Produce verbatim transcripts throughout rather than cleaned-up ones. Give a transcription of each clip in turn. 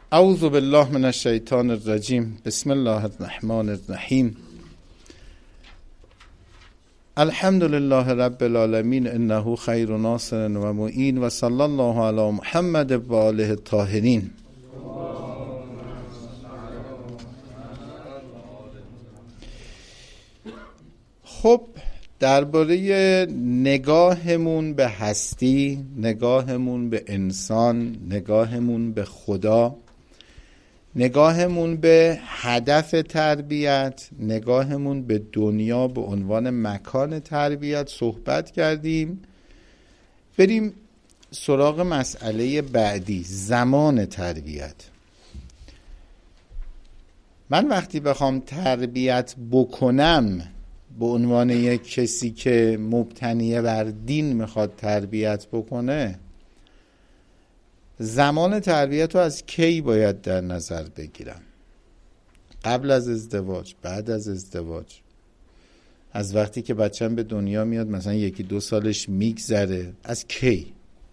اعوذ بالله من الشیطان الرجیم. بسم الله الرحمن الرحیم. الحمد لله رب العالمین انه خیر ناصر و معین و صلی الله علی محمد و آله الطاهرین. خب درباره نگاهمون به هستی، نگاهمون به انسان، نگاهمون به خدا، نگاهمون به هدف تربیت، نگاهمون به دنیا به عنوان مکان تربیت صحبت کردیم. بریم سراغ مسئله بعدی، زمان تربیت. من وقتی بخوام تربیت بکنم به عنوان یک کسی که مبتنی بر دین میخواد تربیت بکنه، زمان تربیت رو از کی باید در نظر بگیرم؟ قبل از ازدواج، بعد از ازدواج، از وقتی که بچه‌م به دنیا میاد مثلا یکی دو سالش میگذره، از کی؟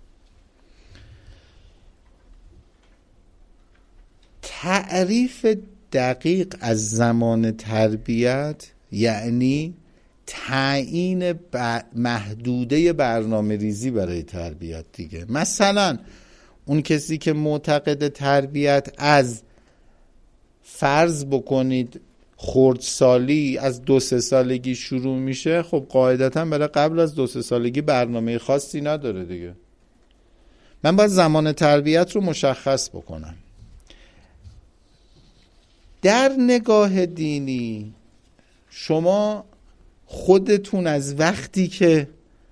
تعریف دقیق از زمان تربیت یعنی تعیین ب... محدوده برنامه ریزی برای تربیت دیگه. مثلا اون کسی که معتقد تربیت از فرض بکنید خردسالی از دو سه سالگی شروع میشه، خب قاعدتا برای قبل از دو سه سالگی برنامه خاصی نداره دیگه. من باید زمان تربیت رو مشخص بکنم. در نگاه دینی شما خودتون از وقتی که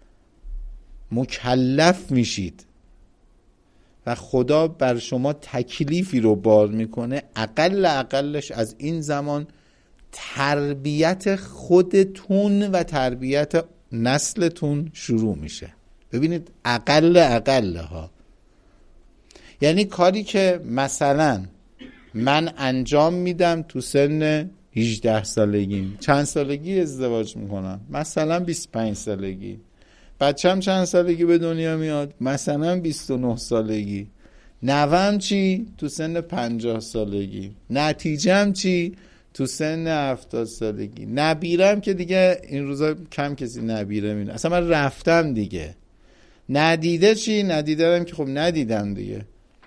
مکلف میشید و خدا بر شما تکلیفی رو بار میکنه، اقل اقلش از این زمان تربیت خودتون و تربیت نسلتون شروع میشه. ببینید اقل اقل ها، یعنی کاری که مثلا من انجام میدم تو سن هجده سالگی، چند سالگی ازدواج میکنم؟ مثلا بیست و پنج سالگی. بچم چند سالگی به دنیا میاد؟ مثلا بیست و نه سالگی. نوام چی؟ تو سن پنجاه سالگی. نتیجم چی؟ تو سن هفتاد سالگی. نبیرم که دیگه این روزا کم کسی نبیره میره، اصلا من رفتم دیگه. ندیده چی؟ ندیدم که خب ندیدم دیگه.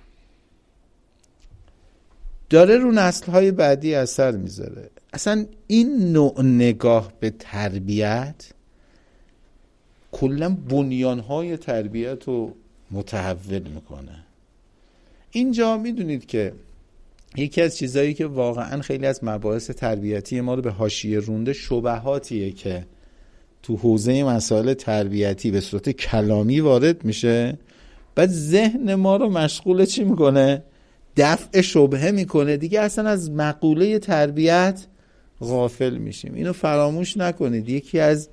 داره رو نسل‌های بعدی اثر میذاره. اصلا این نوع نگاه به تربیت کلا بنیان‌های تربیت رو متحول میکنه. اینجا میدونید که یکی از چیزایی که واقعا خیلی از مباحث تربیتی ما رو به حاشیه رونده شبهاتیه که تو حوزه مسائل تربیتی به صورت کلامی وارد میشه، بعد ذهن ما رو مشغول چی میکنه؟ دفع شبهه میکنه دیگه. اصلا از مقوله تربیت غافل میشیم. اینو فراموش نکنید. یکی از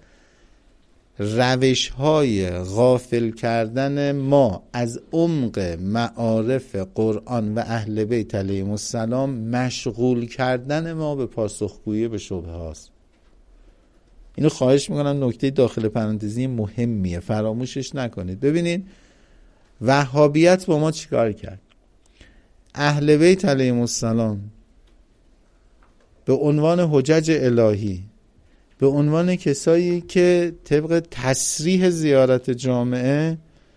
روش‌های غافل کردن ما از عمق معارف قرآن و اهل بیت علیهم السلام مشغول کردن ما به پاسخگویی به شبهه هاست. اینو خواهش میکنم، نکته داخل پرانتزی مهمیه، فراموشش نکنید. ببینید وهابیت با ما چیکار کرد؟ اهل بیت علیهم السلام به عنوان حجج الهی، به عنوان کسایی که طبق تصریح زیارت جامعه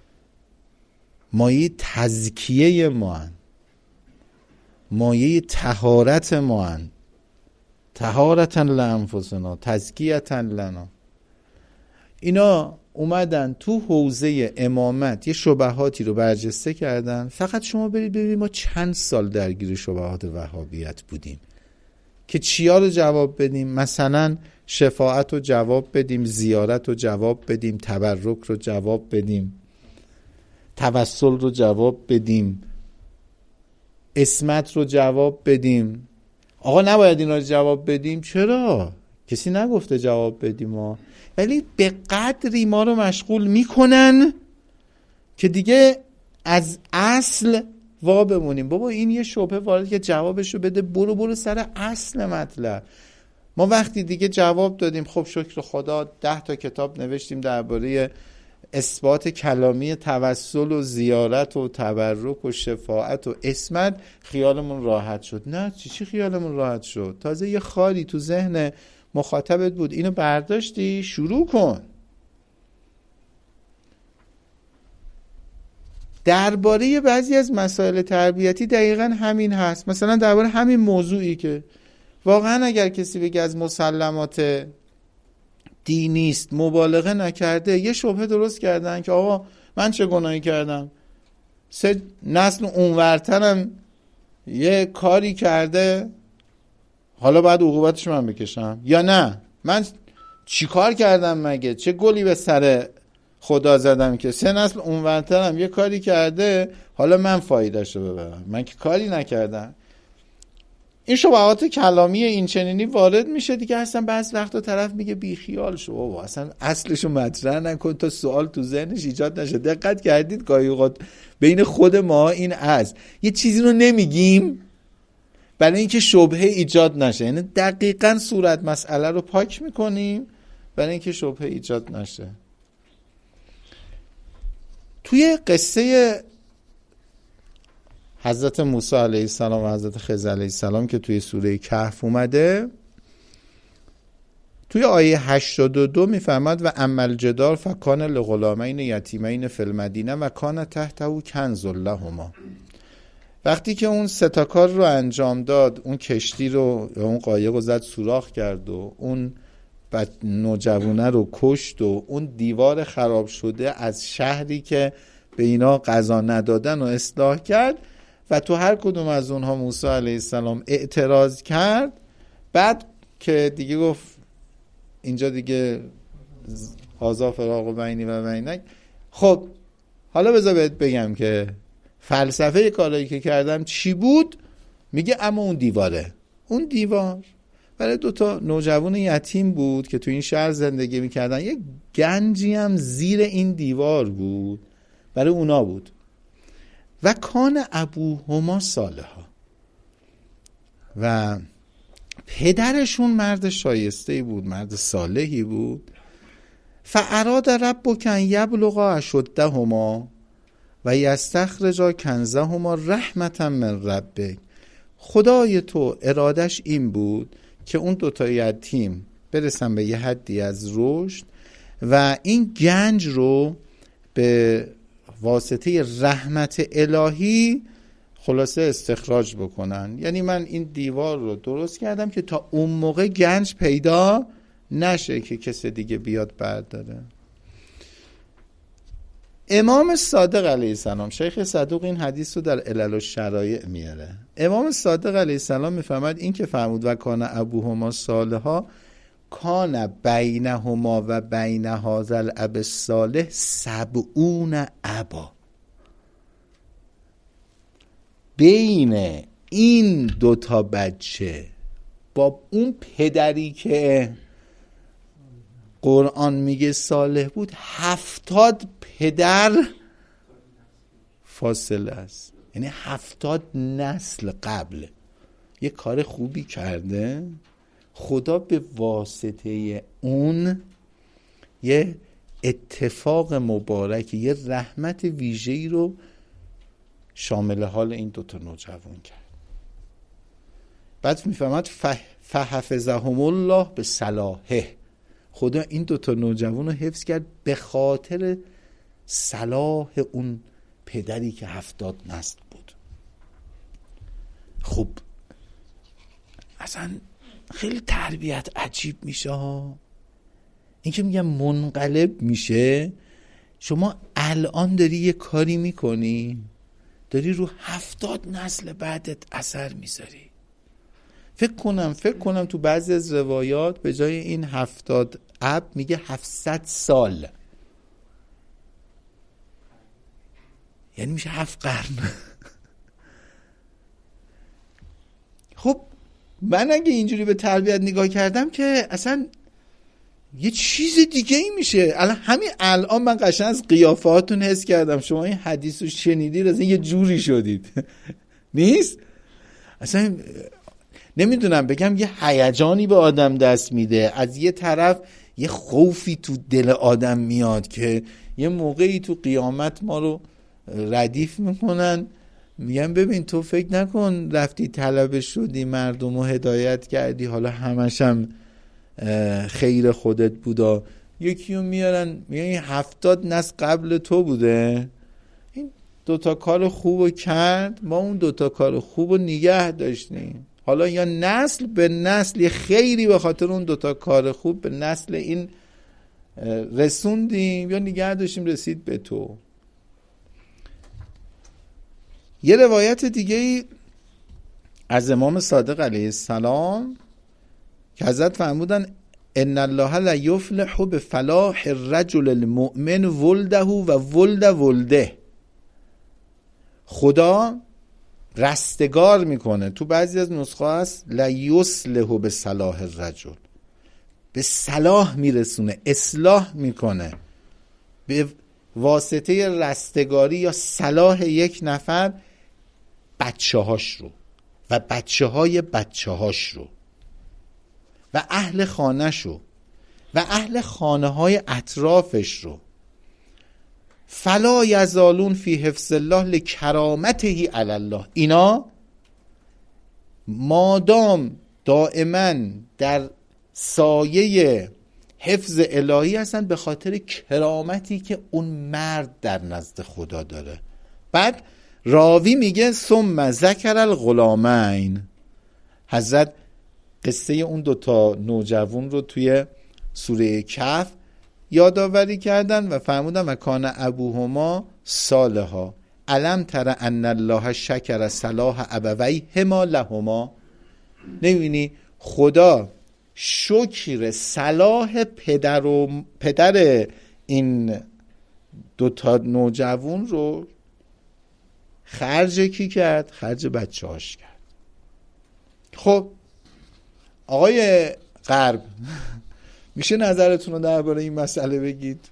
مایه تزکیه ما هن، مایه طهارت ما هن، طهارتا لانفسنا تزکیتا لنا، اینا اومدن تو حوزه امامت یه شبهاتی رو برجسته کردن. فقط شما برید ببینید ما چند سال درگیر شبهات وهابیت بودیم که چیا رو جواب بدیم. مثلا شفاعت رو جواب بدیم، زیارت رو جواب بدیم، تبرک رو جواب بدیم، توسل رو جواب بدیم، اسمت رو جواب بدیم. آقا نباید اینا رو جواب بدیم. چرا؟ کسی نگفته جواب بدیم ما، ولی به قدری ما رو مشغول میکنن که دیگه از اصل وا بمونیم. بابا این یه شبهه وارد که جوابشو بده، برو برو سر اصل مطلب. ما وقتی دیگه جواب دادیم، خب شکر خدا ده تا کتاب نوشتیم درباره اثبات کلامی توسل و زیارت و تبرک و شفاعت و عصمت خیالمون راحت شد. نه، چی چی خیالمون راحت شد؟ تازه یه خالی تو ذهن مخاطبت بود، اینو برداشتی، شروع کن. درباره بعضی از مسائل تربیتی دقیقاً همین هست. مثلا درباره همین موضوعی که واقعاً اگر کسی بگه از مسلمات دینیست مبالغه نکرده، یه شبهه درست کردن که آقا من چه گناهی کردم؟ سه نسل اونورترم یه کاری کرده، حالا باید عقوبتش من بکشم؟ یا نه من چی کار کردم مگه؟ چه گلی به سر خدا زدم که سه نسل اونورترم یه کاری کرده حالا من فایدهشو ببرم؟ من که کاری نکردم. این شبهات کلامی این چنینی وارد میشه دیگه. اصلا بعض وقتا طرف میگه بی خیال شو بابا، اصلا اصلشو مطرح نکن تا سوال تو ذهنش ایجاد نشه. دقت کردید گاهی اوقات بین خود ما این از یه چیزی رو نمیگیم برای اینکه شبهه ایجاد نشه، یعنی دقیقاً صورت مسئله رو پاک میکنیم برای اینکه شبهه ایجاد نشه. توی قصه حضرت موسی علیه السلام و حضرت خضر علیه السلام که توی سوره کهف اومده، توی آیه هشتاد و دو میفرماد و اما الجدار فکان لغلامین یتیمین فی المدینه و کان تحته کنز لهما. وقتی که اون سه تا کار رو انجام داد، اون کشتی رو یا اون قایق رو زد سوراخ کرد و اون نوجوانه رو کشت و اون دیوار خراب شده از شهری که به اینا غذا ندادن و اصلاح کرد و تو هر کدوم از اونها موسی علیه السلام اعتراض کرد. بعد که دیگه گفت اینجا دیگه هازا فراق بینی و بینک، خب حالا بذار بهت بگم که فلسفه کارایی که کردم چی بود. میگه اما اون دیواره، اون دیوار برای دوتا نوجوان یتیم بود که تو این شهر زندگی میکردن. یک گنجی هم زیر این دیوار بود، برای اونا بود. و کان ابوهما صالحا، و پدرشون مرد شایسته بود، مرد صالحی بود. فاراد ربک ان یبلغا اشدهما و یستخرجا کنزهما رحمتا من ربک. خدای تو ارادش این بود که اون دوتا یتیم برسن به یه حدی از رشد و این گنج رو به واسطه رحمت الهی خلاصه استخراج بکنن. یعنی من این دیوار رو درست کردم که تا اون موقع گنج پیدا نشه که کسی دیگه بیاد برداره. امام صادق علیه السلام، شیخ صدوق این حدیث رو در علل الشرایع میاره. امام صادق علیه السلام میفهمد این که فرمود و کان ابوهما صالحا کان بینهما و بین هذا الاب الصالح سبعون ابا. بین این دوتا بچه با اون پدری که قرآن میگه صالح بود، هفتاد پدر فاصله است. یعنی هفتاد نسل قبل یه کار خوبی کرده، خدا به واسطه اون یه اتفاق مبارکی، یه رحمت ویژه‌ای رو شامل حال این دوتا نوجوان کرد. بعد میفهمد فحفظهم الله به صلاحه، خدا این دوتا نوجوان رو حفظ کرد به خاطر صلاح اون پدری که هفتاد نسل بود. خب اصلا خیلی تربیت عجیب میشه ها. این که میگم منقلب میشه. شما الان داری یه کاری میکنی، داری رو هفتاد نسل بعدت اثر میذاری. فکر کنم فکر کنم تو بعضی از روایات به جای این هفتاد اب میگه هفتصد سال، یعنی میشه هفت قرن. خب من اگه اینجوری به تربیت نگاه کردم که اصلا یه چیز دیگه ای میشه. الان همین الان من قشنگ از قیافاتون حس کردم شما این حدیث رو شنیدید اصلا یه جوری شدید. نیست اصلا نمیدونم بگم یه هیجانی به آدم دست میده. از یه طرف یه خوفی تو دل آدم میاد که یه موقعی تو قیامت ما رو ردیف میکنن، میگن ببین تو فکر نکن رفتی طلب شدی مردم رو هدایت کردی حالا همشم خیر خودت بودا. یکی رو میارن میگن این هفتاد نسل قبل تو بوده، این دوتا کار خوب رو کرد، ما اون دوتا کار خوب رو نگه داشتیم، حالا یا نسل به نسل یه خیری به خاطر اون دوتا کار خوب به نسل این رسوندیم یا نگه داشتیم رسید به تو. یه روایت دیگه از امام صادق علیه السلام که حضرت فرمودن ان الله لا یفلح بفلاح الرجل المؤمن ولده و ولد ولده. خدا رستگار میکنه، تو بعضی از نسخه هست لا یصلح بصلاح الرجل، به صلاح میرسونه، اصلاح میکنه به واسطه رستگاری یا صلاح یک نفر بچه هاش رو و بچه های بچه هاش رو و اهل خانه شو و اهل خانه های اطرافش رو. فلا یزالون فی حفظ الله لکرامته علی الله. اینا مادام دائما در سایه حفظ الهی هستن به خاطر کرامتی که اون مرد در نزد خدا داره. بعد راوی میگه ثم ذکر الغلامین، حضرت قصه اون دوتا نوجوان رو توی سوره کهف یادآوری کردن و فرمودن و کان ابوهما صالحا الم تر ان الله شکر صلاح ابویهما لهما. نمی‌بینی خدا شکر صلاح پدر و پدر این دوتا نوجوان رو خرج کی کرد؟ خرج بچه هاش کرد. خب آقای غرب میشه نظرتون رو درباره این مسئله بگید؟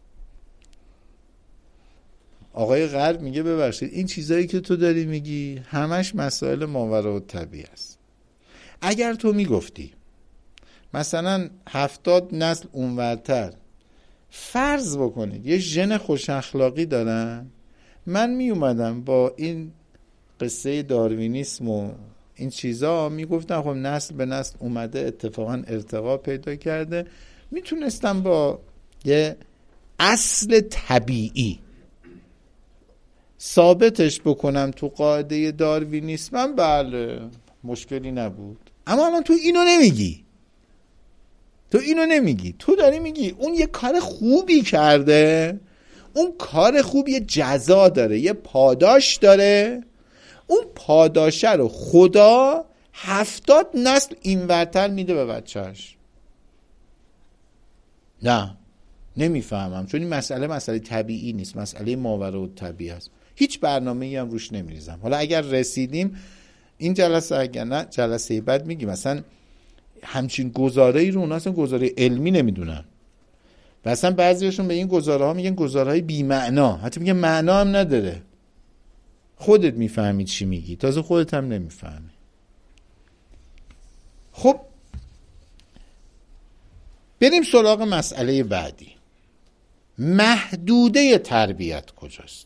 آقای غرب میگه ببخشید این چیزایی که تو داری میگی همش مسائل ماوراءالطبیعه است. اگر تو میگفتی مثلا هفتاد نسل اونورتر فرض بکنید یه ژن خوش اخلاقی دارن، من می اومدم با این قصه داروینیسم و این چیزا میگفتم خب نسل به نسل اومده اتفاقا ارتقا پیدا کرده، میتونستم با یه اصل طبیعی ثابتش بکنم تو قاعده داروینیسم، بله مشکلی نبود. اما الان تو اینو نمیگی، تو اینو نمیگی، تو داری میگی اون یه کار خوبی کرده، اون کار خوب یه جزا داره، یه پاداش داره، اون پاداشه رو خدا هفتاد نسل اینورتر میده به بچهش. نه نمیفهمم، چون این مسئله مسئله طبیعی نیست، مسئله ماوراءالطبیعه است. هیچ برنامه‌ای هم روش نمیریزم. حالا اگر رسیدیم این جلسه، اگر نه جلسه بعد میگیم مثلا همچین گزاره‌ای رو اونا اصلا گزاره علمی نمیدونن و اصلا بعضیاشون به این گزاره ها میگن گزاره های بی معنا، حتی میگن معنا هم نداره. خودت میفهمی چی میگی، تازه خودت هم نمیفهمی. خب بریم سراغ مسئله بعدی. محدوده تربیت کجاست؟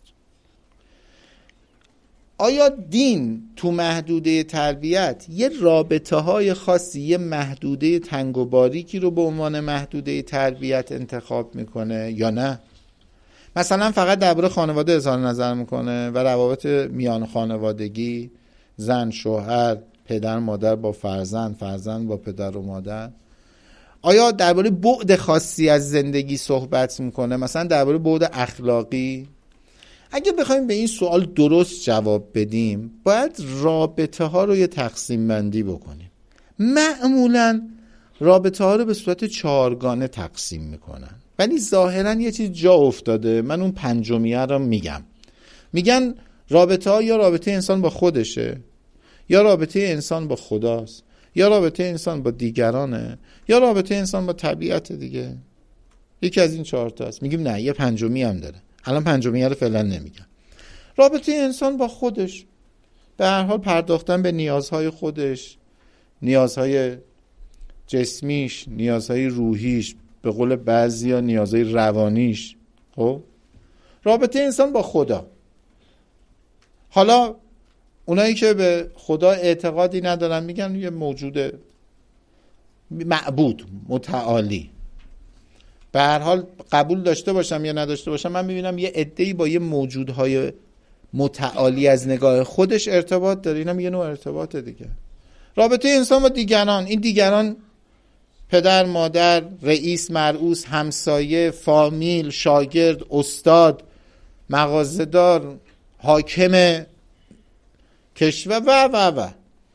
آیا دین تو محدوده تربیت یه رابطه های خاصی، یه محدوده تنگ و باریکی رو به عنوان محدوده تربیت انتخاب میکنه یا نه؟ مثلا فقط درباره خانواده اظهار نظر میکنه و روابط میان خانوادگی، زن شوهر، پدر مادر با فرزند، فرزند با پدر و مادر؟ آیا درباره بعد خاصی از زندگی صحبت میکنه، مثلا درباره بعد اخلاقی؟ اگه بخوایم به این سوال درست جواب بدیم باید رابطه ها رو یه تقسیم بندی بکنیم. معمولا رابطه ها رو به صورت چهارگانه تقسیم میکنن، ولی ظاهرا یه چیز جا افتاده، من اون پنجمیه رو میگم. میگن رابطه ها یا رابطه انسان با خودشه، یا رابطه انسان با خداست، یا رابطه انسان با دیگرانه، یا رابطه انسان با طبیعت دیگه. یکی از این چهار تا است. میگیم نه، یه پنجمی هم داره. الان پنجمیه رو فعلا نمیگم. رابطه انسان با خودش، به هر حال پرداختن به نیازهای خودش، نیازهای جسمیش، نیازهای روحیش، به قول بعضیا نیازهای روانیش، خب رابطه انسان با خدا. حالا اونایی که به خدا اعتقادی ندارن میگن یه موجود معبود متعالی. به هر حال قبول داشته باشم یا نداشته باشم، من میبینم یه عده‌ای با یه موجودهای متعالی از نگاه خودش ارتباط داره. اینم یه نوع ارتباط دیگه. رابطه انسان با دیگران، این دیگران پدر، مادر، رئیس، مرئوس، همسایه، فامیل، شاگرد، استاد، مغازه‌دار، حاکم کشور و و و.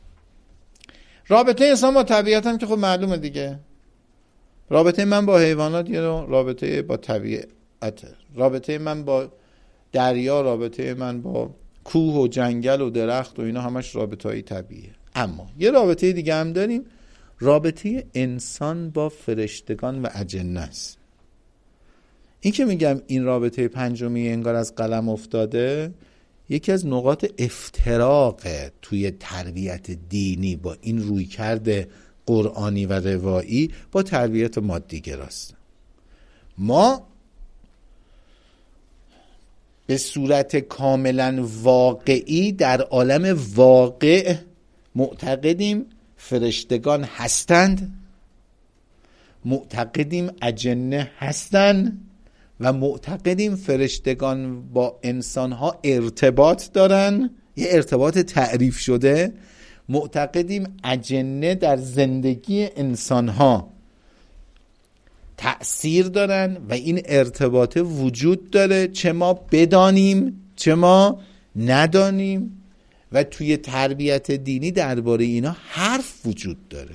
رابطه انسان با طبیعت هم که خب معلومه دیگه. رابطه من با حیوانات یه رابطه با طبیعت، رابطه من با دریا، رابطه من با کوه و جنگل و درخت و اینا همش رابطه‌های طبیعیه. اما یه رابطه دیگه هم داریم، رابطه انسان با فرشتگان و اجنه است. این که میگم این رابطه پنجمی انگار از قلم افتاده، یکی از نقاط افتراق توی تربیت دینی با این رویکرد قرآنی و روایی با تربیت مادی‌گراست. ما به صورت کاملا واقعی در عالم واقع معتقدیم فرشتگان هستند، معتقدیم اجنه هستند و معتقدیم فرشتگان با انسانها ارتباط دارن، یه ارتباط تعریف شده. معتقدیم اجنه در زندگی انسانها تأثیر دارن و این ارتباط وجود داره، چه ما بدانیم چه ما ندانیم. و توی تربیت دینی درباره اینا حرف وجود داره.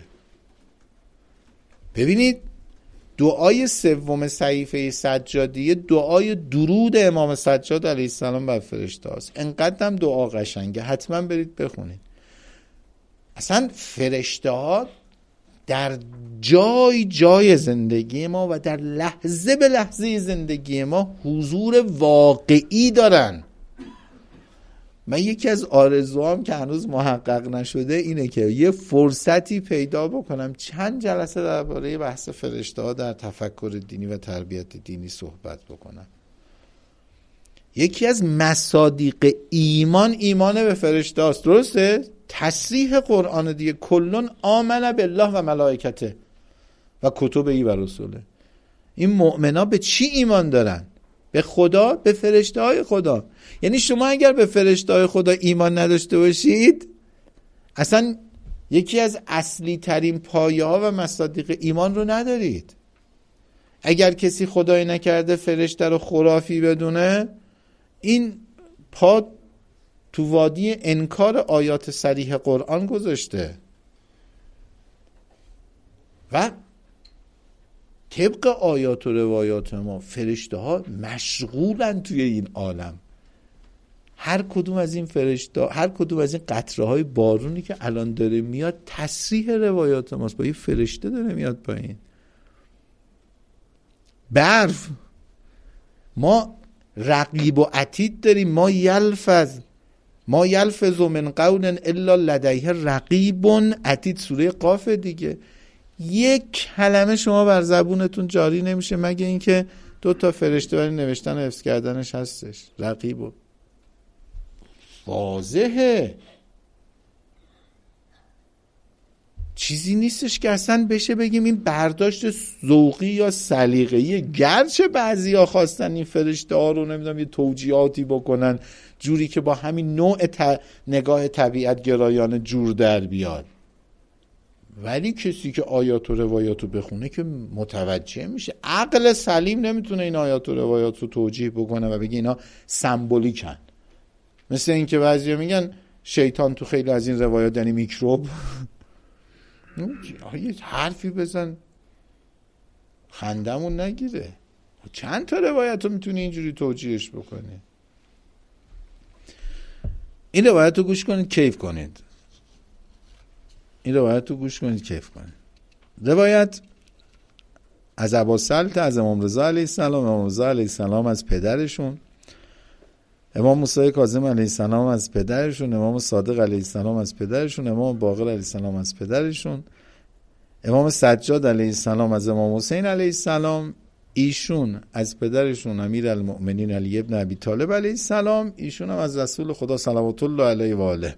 ببینید دعای سوم صحیفه سجادیه دعای درود امام سجاد علیه السلام بر فرشته است. انقدرم دعا قشنگه، حتما برید بخونید. اصلا فرشته ها در جای جای زندگی ما و در لحظه به لحظه زندگی ما حضور واقعی دارن. من یکی از آرزوام که هنوز محقق نشده اینه که یه فرصتی پیدا بکنم چند جلسه درباره بحث فرشته ها در تفکر دینی و تربیت دینی صحبت بکنم. یکی از مصادیق ایمان ایمان به فرشته هاست. درسته؟ تصریح قرآن دیگه، کلون آمن بالله و ملائکته و کتبه و رسوله. این مؤمنا به چی ایمان دارن؟ به خدا، به فرشته های خدا. یعنی شما اگر به فرشته های خدا ایمان نداشته باشید، اصلا یکی از اصلی ترین پایه ها و مصادیق ایمان رو ندارید. اگر کسی خدای نکرده فرشته رو خرافی بدونه، این پا تو وادی انکار آیات صریح قرآن گذاشته. و طبق آیات و روایات ما فرشته ها مشغولن توی این عالم. هر کدوم از این فرشته، هر کدوم از این قطره های بارونی که الان داره میاد تصریح روایات ماست. با یه فرشته داره میاد پایین. برف، ما رقیب و عتید داریم. ما یلفظ ما یلفظ من قول الا لدیه رقیب عتید، سوره قاف دیگه. یک کلمه شما بر زبونتون جاری نمیشه مگه اینکه دو تا فرشته برای نوشتن و حفظ کردنش هستش. رقیب و واضحه، چیزی نیستش که اصلا بشه بگیم این برداشت ذوقی یا سلیقه‌ای. گرچه بعضیا خواستن این فرشته ها رو نمیدونم یه توجیهاتی بکنن جوری که با همین نوع ت... نگاه طبیعت گرایانه جور در بیاد، ولی کسی که آیات و روایات رو بخونه که متوجه میشه. عقل سلیم نمیتونه این آیات و روایات رو توجیه بکنه و بگه اینا سمبولیکن. مثل این که بعضیا میگن شیطان تو خیلی از این روایات یعنی میکروب. یه حرفی بزن خندمون نگیره. چند تا روایت رو میتونی اینجوری توجیهش بکنی؟ این روایت رو گوش کنید کیف کنید. این روایت رو گوش کنید کیف کنید. روایت از ابوالسلط از امام رضا علیه السلام، امام رضا علیه السلام از پدرشون، امام موسی کاظم علیه السلام از پدرشون، امام صادق علیه السلام از پدرشون، امام باقر علیه السلام از پدرشون، امام سجاد علیه السلام از امام حسین علیه السلام. ایشون از پدرشون امیرالمؤمنین علی ابن ابی طالب علیه السلام، ایشون هم از رسول خدا صلوات الله علیه و آله.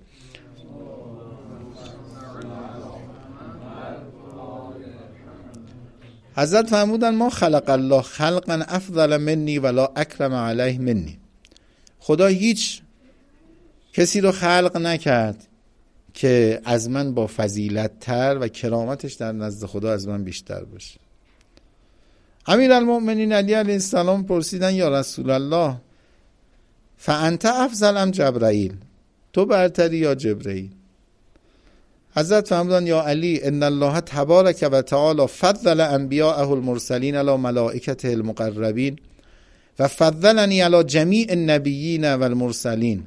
حضرت فرمودن ما خلق الله خلقا افضل منی ولا اکرم علیه منی. خدا هیچ کسی رو خلق نکرد که از من با فضیلت تر و کرامتش در نزد خدا از من بیشتر باشه. امیرالمؤمنین علی علیه السلام پرسیدن یا رسول الله فانت افضل ام جبرائیل، تو برتری یا جبرائیل؟ حضرت فرمودن یا علی ان الله تبارک و تعالی فضل انبیاءه المرسلین علی ملائکته المقربین و فضلنی علی جمیع النبیین و المرسلین.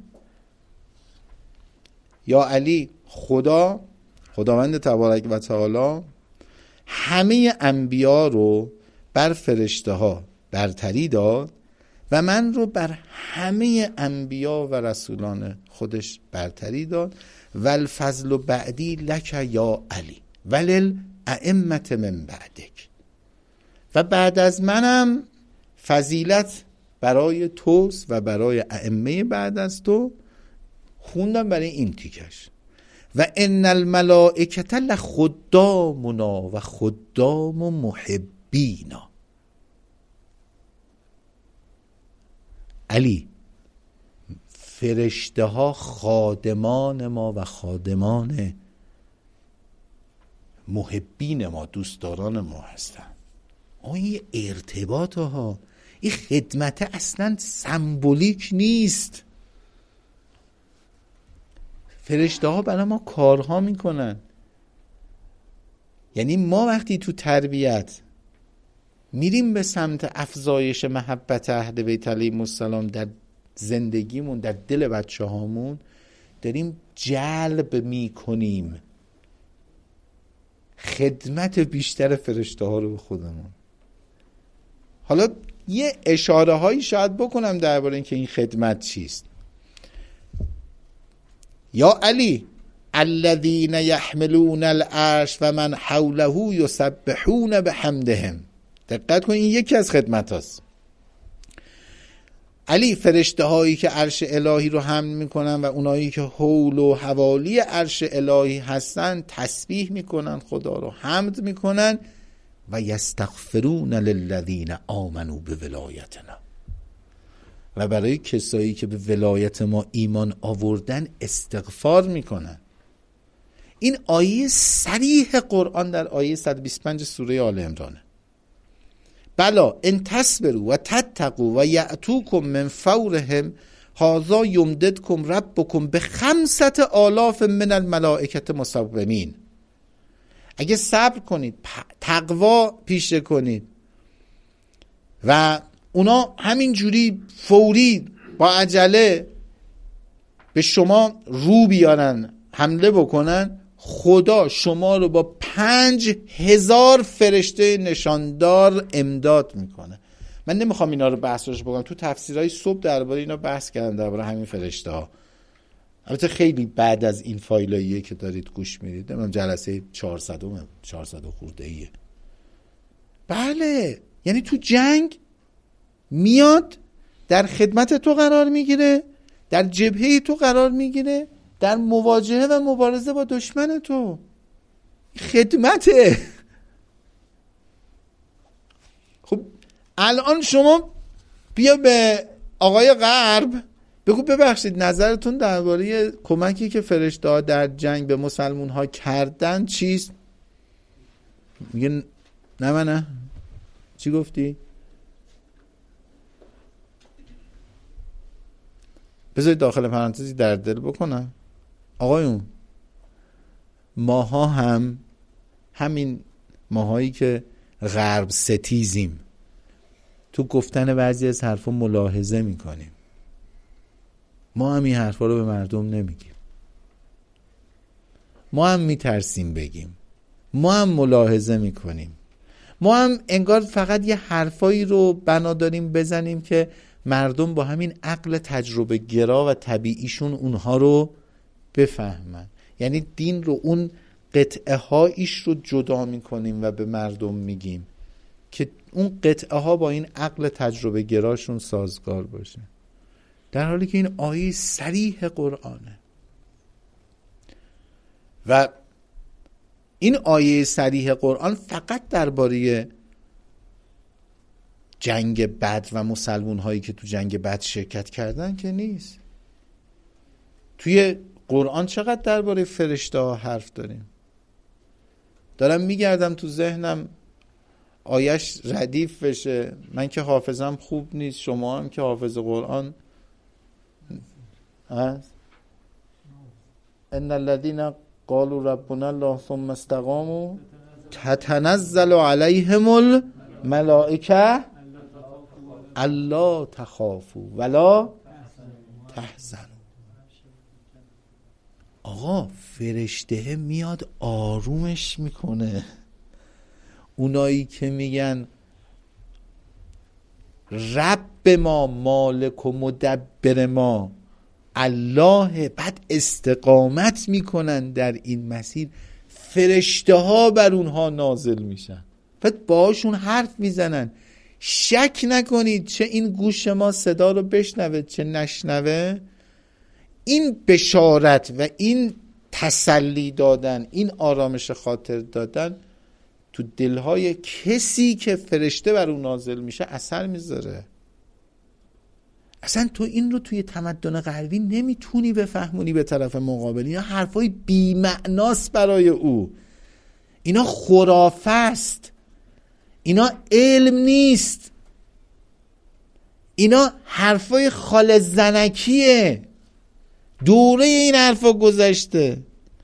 یا علی، خدا خداوند تبارک و تعالی همه انبیا رو بر فرشته ها برتری داد و من رو بر همه انبیا و رسولان خودش برتری داد. والفضل بعدی لک یا علی ولل ائمه من بعدک، و بعد از منم فضیلت برای توست و برای ائمه بعد از تو. خوندم برای این تیکش و ان الملائکه لخدامنا و خدام محبینا. علی، فرشته ها خادمان ما و خادمان محبین ما، دوستداران ما هستن. این ارتباط ها، این خدمت اصلا سمبولیک نیست. فرشته ها برای ما کارها میکنن. یعنی ما وقتی تو تربیت میریم به سمت افزایش محبت اهل بیت علیهم السلام در زندگیمون، در دل بچه هامون، داریم جلب میکنیم خدمت بیشتر فرشته ها رو به خودمون. حالا یه اشاره هایی شاید بکنم درباره اینکه این خدمت چیست. یا علی الذین یحملون العرش و من حوله یسبحون بحمدهم. دقت کن، این یکی از خدمت هاست. علی، فرشته هایی که عرش الهی رو حمل میکنن و اونایی که حول و حوالی عرش الهی هستن تسبیح میکنن، خدا رو حمد میکنن و یستغفرون للذین آمنوا بولایتنا، و برای کسایی که به ولایت ما ایمان آوردن استغفار میکنن. این آیه صریح قرآن در آیه صد و بیست و پنج سوره آل عمرانه. بلا ان تصبروا و تتقوا و یأتوکم من فورهم هذا یمددکم ربکم بخمسة آلاف من الملائکة مسومین. اگه صبر کنید، تقوا پیشه کنید و اونا همین جوری فوری با عجله به شما رو بیارن، حمله بکنن، خدا شما رو با پنج هزار فرشته نشاندار امداد میکنه. من نمیخوام اینا رو بحث روش بکنم، تو تفسیرهای صبح درباره اینا بحث کردم، درباره همین فرشته ها. البته خیلی بعد از این فایلاییه که دارید گوش میدید، من جلسه چهارصد چهارصد خورده ایه. بله، یعنی تو جنگ میاد در خدمت تو قرار میگیره، در جبهه تو قرار میگیره، در مواجهه و مبارزه با دشمن تو. خدمته. خب الان شما بیا به آقای غرب بگو ببخشید نظرتون درباره کمکی که فرشته ها در جنگ به مسلمون ها کردن چیست؟ میگه نه من نه. چی گفتی؟ بذارید داخل پرانتزی در دل بکنم، آقایون، ماها هم همین ماهایی که غرب ستیزیم تو گفتن بعضی از حرفا ملاحظه میکنیم. ما هم این حرفا رو به مردم نمیگیم، ما هم میترسیم بگیم، ما هم ملاحظه میکنیم، ما هم انگار فقط یه حرفایی رو بنا داریم بزنیم که مردم با همین عقل تجربه گرا و طبیعیشون اونها رو بفهمن. یعنی دین رو اون قطعه هایش رو جدا میکنیم و به مردم میگیم که اون قطعه ها با این عقل تجربه گراشون سازگار باشه، در حالی که این آیه صریح قرآنه. و این آیه صریح قرآن فقط درباره جنگ بدر و مسلمون هایی که تو جنگ بدر شرکت کردن که نیست. توی قرآن چقدر درباره فرشته ها حرف داریم. دارم میگردم تو ذهنم آیش ردیف بشه، من که حافظم خوب نیست، شما هم که حافظ قرآن هست. ان الذين قالوا ربنا الله ثم استقاموا تتنزل عليهم الملائکه الا تخافوا ولا تحزنوا. آقا فرشته میاد آرومش میکنه. اونایی که میگن رب ما مالک و مدبر ما الله، بعد استقامت میکنن در این مسیر، فرشته ها بر اونها نازل میشن، بعد باشون حرف میزنن. شک نکنید چه این گوش ما صدا رو بشنوه چه نشنوه، این بشارت و این تسلی دادن، این آرامش خاطر دادن تو دلهای کسی که فرشته بر اون نازل میشه اثر میذاره. اصلا تو این رو توی تمدن غربی نمیتونی بفهمونی به طرف مقابل. اینا حرفای بی‌معناست برای او، اینا خرافه است، اینا علم نیست، اینا حرفای خال زنکیه. دوره این حرفا گذشته.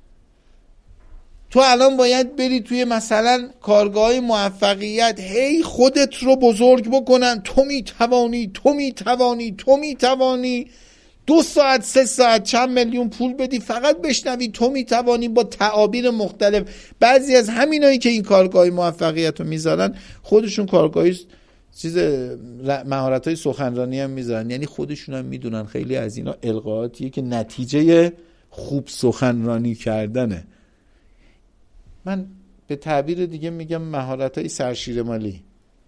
تو الان باید بری توی مثلا کارگاه موفقیت، هی خودت رو بزرگ بکنن، تو میتوانی تو میتوانی تو میتوانی دو ساعت سه ساعت چند میلیون پول بدی فقط بشنوی تو میتوانی، با تعابیر مختلف. بعضی از همینایی که این کارگاه موفقیت رو میذارن خودشون کارگاهی چیز مهارت‌های سخنرانی هم میذارن، یعنی خودشون هم میدونن خیلی از اینا القاءاتیه که نتیجه خوب سخنرانی کردنه. من به تعبیر دیگه میگم مهارت‌های سرشیر مالی.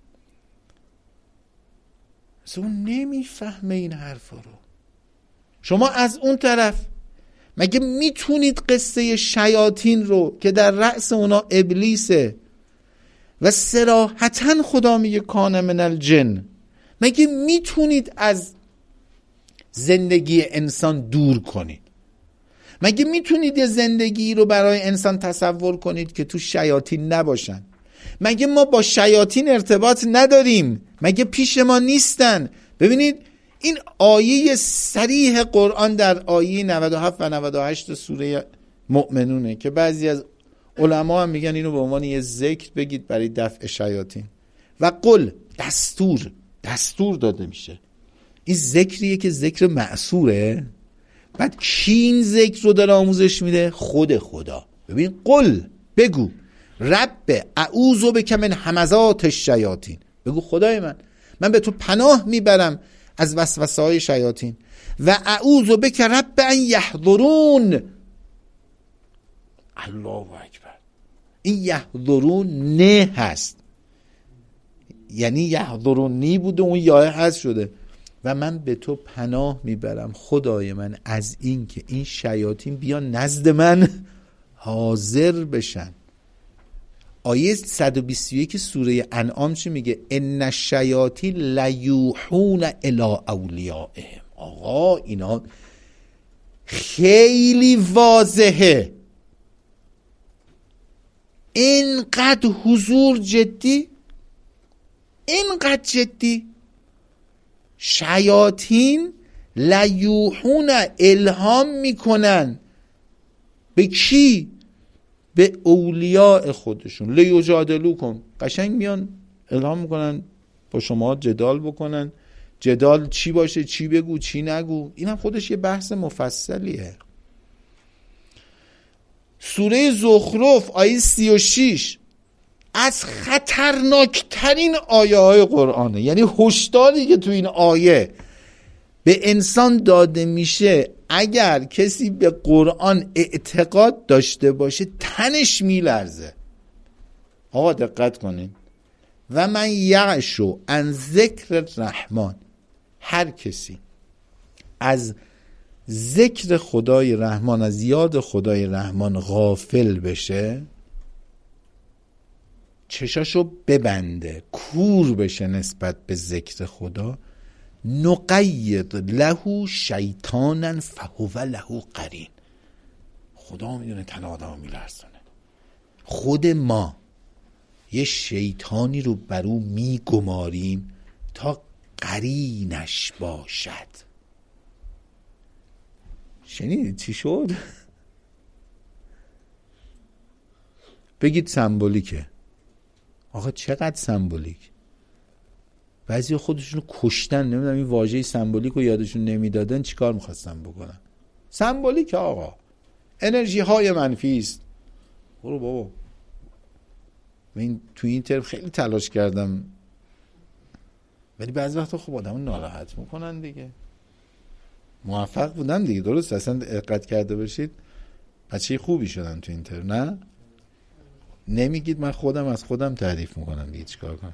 اصلا اون نمیفهمه این حرفا رو. شما از اون طرف مگه میتونید قصه شیاطین رو که در رأس اونا ابلیسه و صراحتاً خدا میگه کان من الجن، مگه میتونید از زندگی انسان دور کنید؟ مگه میتونید یه زندگی رو برای انسان تصور کنید که تو شیاطین نباشن؟ مگه ما با شیاطین ارتباط نداریم؟ مگه پیش ما نیستن؟ ببینید این آیه صریح قرآن در آیه نود و هفت و نود و هشت سوره مؤمنونه که بعضی از علما هم میگن اینو به عنوان یه ذکر بگید برای دفع شیاطین. و قل دستور دستور داده میشه. این ذکریه که ذکر معصوره. بعد کی این ذکر رو داره آموزش میده؟ خود خدا. ببین قل بگو رب اعوذ بک من همزات الشیاطین، بگو خدای من من به تو پناه میبرم از وسوسه های شیاطین. و اعوذ بک رب ان یحضرون. الله اکبر. این یحضرون نه هست، یعنی یحضرونی بوده اون یاه هست شده. و من به تو پناه میبرم خدای من از این که این شیاطین بیان نزد من حاضر بشن. آیه صد و بیست و یک سوره انعام چی میگه؟ ان الشیاطین لیوحون الی اولیائهم. آقا اینا خیلی واضحه. اینقدر حضور جدی، اینقدر جدی. شیاطین لیوحون الهام میکنن به کی؟ به اولیاء خودشون. لیجادلوکم، قشنگ میان الهام میکنن با شما جدال بکنن. جدال چی باشه، چی بگو چی نگو، این هم خودش یه بحث مفصلیه. سوره زخرف آیه سی و شش از خطرناکترین آیه های قرآنه. یعنی هشداری که تو این آیه به انسان داده میشه اگر کسی به قرآن اعتقاد داشته باشه تنش میلرزه. آقا دقت کنین، و من یعشو عن ذکر رحمان، هر کسی از ذکر خدای رحمان، از یاد خدای رحمان غافل بشه، چشاشو ببنده، کور بشه نسبت به ذکر خدا، نقید له شیطانا فهو له قرین. خدا میدونه تن آدمو میلرزونه. خود ما یه شیطانی رو بر او میگماریم تا قرینش باشد. شنیدید چی شد؟ بگید سمبولیکه. آقا چقدر سمبولیک. بعضی خودشونو کشتن، نمیدونم این واژه سمبولیک رو یادشون نمیدادن چیکار میخواستن بکنن. سمبولیک آقا انرژی های منفی است. برو بابا. من تو این ترم خیلی تلاش کردم ولی بعضی وقتا خب آدمو ناراحت میکنن دیگه. موفق بودم دیگه، درست اصلا دقت کرده باشید بچه خوبی شدم تو این ترم. نه نمیگید، من خودم از خودم تعریف میکنم دیگه، چیکار کنم.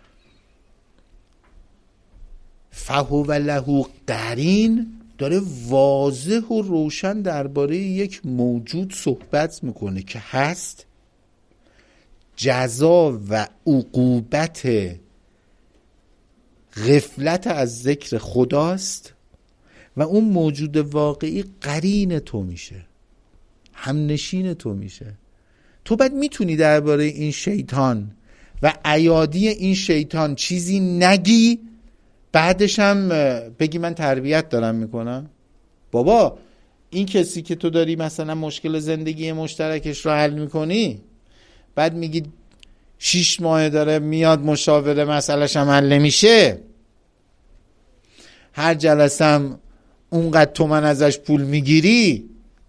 فهو له قرین داره واضح و روشن درباره یک موجود صحبت میکنه که هست، جزا و عقوبت غفلت از ذکر خداست و اون موجود واقعی قرین تو میشه، همنشین تو میشه. تو بعد میتونی درباره این شیطان و ایادی این شیطان چیزی نگی، بعدش هم بگی من تربیت دارم میکنم. بابا این کسی که تو داری مثلا مشکل زندگی مشترکش رو حل میکنی، بعد میگی شیش ماه داره میاد مشاوره مسئلهش هم حل نمیشه، هر جلسه هم اونقدر تومن ازش پول میگیری،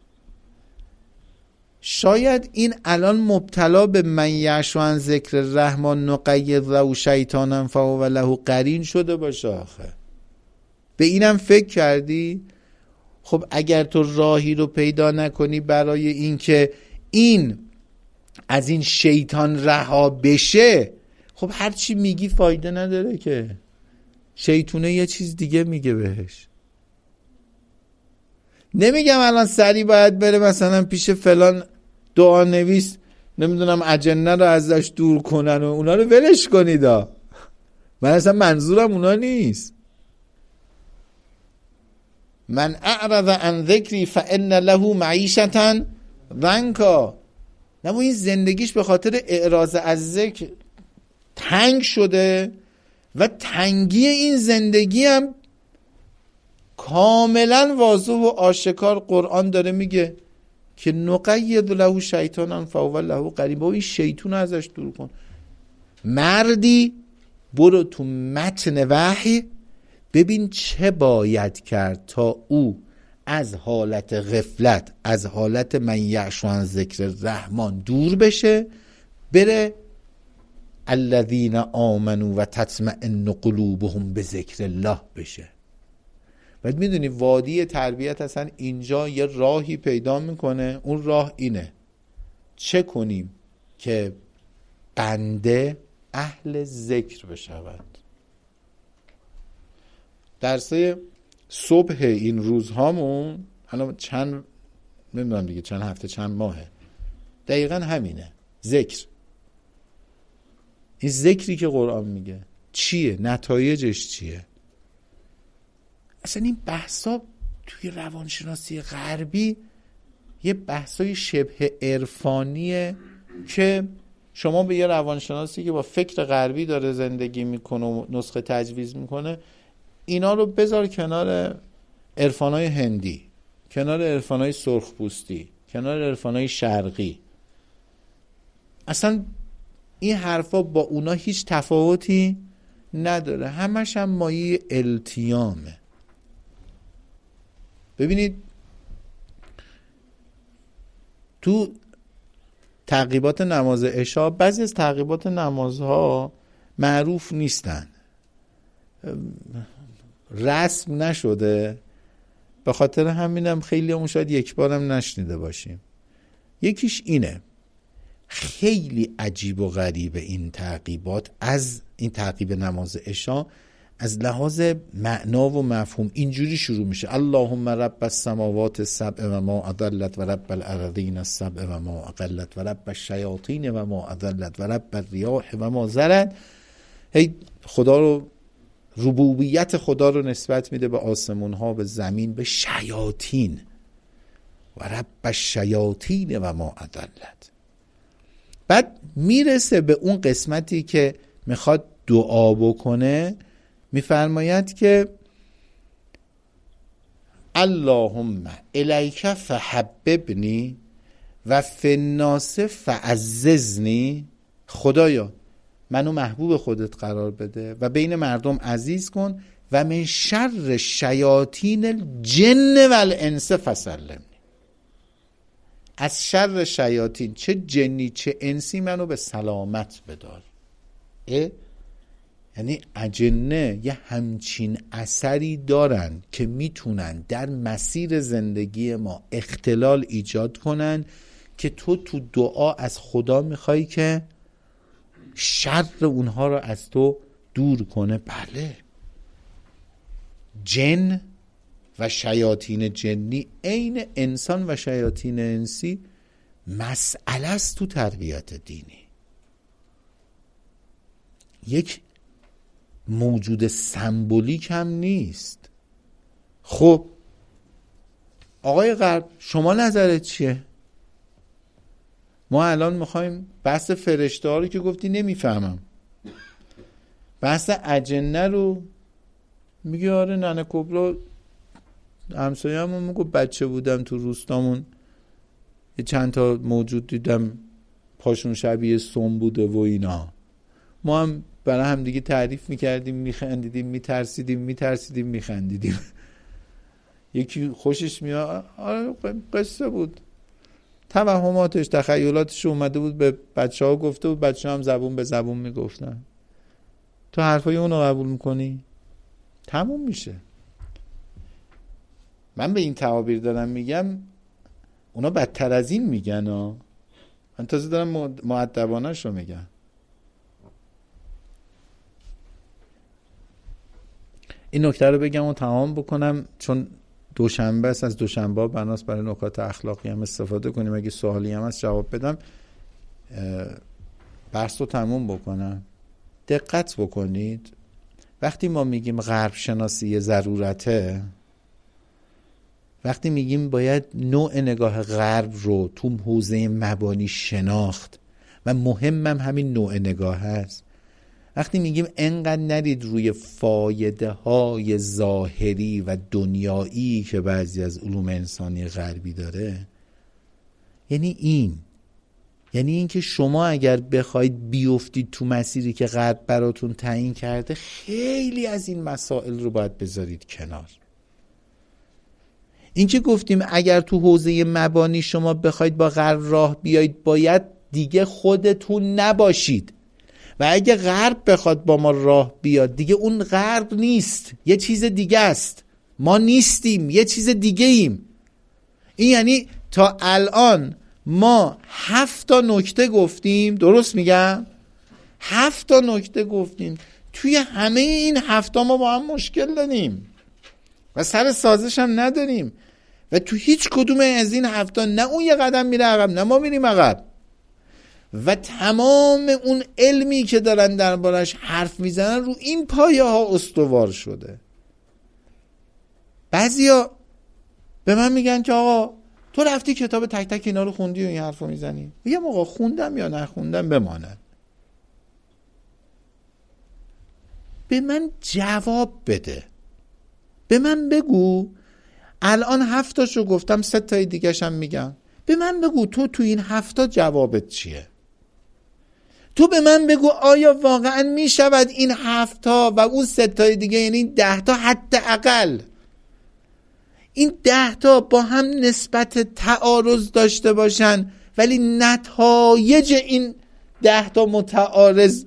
شاید این الان مبتلا به من یعشو عن ذکر رحمان نقید له شیطانا فهو له قرین شده باشه. آخه به اینم فکر کردی؟ خب اگر تو راهی رو پیدا نکنی برای این که این از این شیطان رها بشه، خب هر چی میگی فایده نداره که. شیطونه یه چیز دیگه میگه بهش. نمیگم الان سری باید بره مثلا پیش فلان دعا نویس نمیدونم اجنه رو ازش دور کنن و اونا رو ولش کنید. من اصلا منظورم اونا نیست. من اعرض عن ذکری فان له معیشة ضنکا. نه این زندگیش به خاطر اعراض از ذکر تنگ شده و تنگی این زندگی هم کاملا واضح و آشکار قرآن داره میگه که نقید له شیطانا فهو له قرین. با این شیطون ازش دور کن. مردی برو تو متن وحی ببین چه باید کرد تا او از حالت غفلت، از حالت من یعشو عن ذکر رحمان دور بشه، بره الذین آمنوا و تطمئن قلوبهم بذکر الله بشه. بعد میدونی وادی تربیت اصلا اینجا یه راهی پیدا میکنه. اون راه اینه چه کنیم که بنده اهل ذکر بشود. درسه صبح این روزهامون حالا چند نمیدونم دیگه چند هفته چند ماهه دقیقا همینه. ذکر. این ذکری که قرآن میگه چیه؟ نتایجش چیه؟ اصلا این بحثا توی روانشناسی غربی یه بحثای شبه عرفانیه که شما به یه روانشناسی که با فکر غربی داره زندگی میکنه و نسخه تجویز میکنه اینا رو بذار کنار عرفانای هندی، کنار عرفانای سرخپوستی، کنار عرفانای شرقی. اصلا این حرفا با اونا هیچ تفاوتی نداره. همش هم مایه التیامه. ببینید تو تعقیبات نماز عشا بعضی از تعقیبات نمازها معروف نیستن، رسم نشده، به خاطر همینم خیلی همون شاید یک بارم نشنیده باشیم. یکیش اینه خیلی عجیب و غریب این تعقیبات از این تعقیب نماز عشا از لحاظ معنا و مفهوم اینجوری شروع میشه: اللهم رب السماوات السبع و ما اضلت و رب الارضین السبع و ما اقلت و رب الشیاطین و ما اضلت و رب الریاح و ما زرت. هی خدا رو، ربوبیت خدا رو نسبت میده به آسمون ها، به زمین، به شیاطین. و رب الشیاطین و ما اضلت. بعد میرسه به اون قسمتی که میخواد دعا بکنه، میفرماید که اللهم الیک فحببنی و فی الناس فعززنی. خدایا منو محبوب خودت قرار بده و بین مردم عزیز کن و من شر شیاطین الجن و الانس فسلمنی. از شر شیاطین چه جنی چه انسی منو به سلامت بدار. اه؟ یعنی اجنه یه همچین اثری دارن که میتونن در مسیر زندگی ما اختلال ایجاد کنن که تو تو دعا از خدا میخوای که شر اونها رو از تو دور کنه. بله، جن و شیاطین جنی عین انسان و شیاطین انسی مسئله است تو تربیت دینی. یک موجود سمبولیک هم نیست. خب آقای غرب شما نظرت چیه؟ ما الان میخوایم بحث فرشته ها رو که گفتی نمیفهمم، بحث اجنه رو میگه آره ننه کبرا همسایه‌مون میگه بچه بودم تو روستامون یه چند تا موجود دیدم پاشون شبیه سم بوده و اینا. ما هم برای هم دیگه تعریف میکردیم، میخندیدیم، میترسیدیم، میترسیدیم، میخندیدیم. یکی خوشش میاد آره قصه بود، توهماتش تخیلاتش اومده بود به بچه ها گفته بود، بچه هم زبون به زبون میگفتن. تو حرفای اونو قبول میکنی؟ تموم میشه. من به این تعابیر دارم میگم، اونا بدتر از این میگن ها. من تازه دارم مؤدبانش رو میگم. این نکته رو بگم و تمام بکنم، چون دوشنبه است، از دوشنبه بناس برای نکات اخلاقی هم استفاده کنیم. اگه سوالی هم هست جواب بدم، بحث رو تموم بکنم. دقت بکنید وقتی ما میگیم غرب شناسی ضرورته، وقتی میگیم باید نوع نگاه غرب رو تو حوزه مبانی شناخت و مهمم همین نوع نگاه هست، وقتی میگیم انقدر نرید روی فایده های ظاهری و دنیایی که بعضی از علوم انسانی غربی داره، یعنی این یعنی این که شما اگر بخواید بیفتید تو مسیری که غرب براتون تعیین کرده، خیلی از این مسائل رو باید بذارید کنار. این که گفتیم اگر تو حوزه مبانی شما بخواید با غرب راه بیایید، باید دیگه خودتون نباشید، و اگه غرب بخواد با ما راه بیاد دیگه اون غرب نیست، یه چیز دیگه است. ما نیستیم، یه چیز دیگه ایم. این یعنی تا الان ما هفت تا نکته گفتیم، درست میگم؟ هفت تا نکته گفتیم. توی همه این هفت تا ما با هم مشکل داریم و سر سازش هم نداریم و تو هیچ کدوم از این هفت تا نه اون یه قدم میره عقب نه ما میریم عقب، و تمام اون علمی که دارن دربارش حرف میزنن رو این پایه ها استوار شده. بعضیا به من میگن که آقا تو رفتی کتاب تک تک اینا رو خوندی و این حرف رو میزنی. میگم آقا خوندم یا نخوندم بماند. به من جواب بده، به من بگو. الان هفتاشو گفتم، سه تای دیگه‌ش هم میگم. به من بگو تو تو این هفتا جوابت چیه؟ تو به من بگو آیا واقعا میشود این هفتا و اون سه تای دیگه، یعنی این ده تا حداقل این ده تا با هم نسبت تعارض داشته باشن ولی نتایج این ده تا متعارض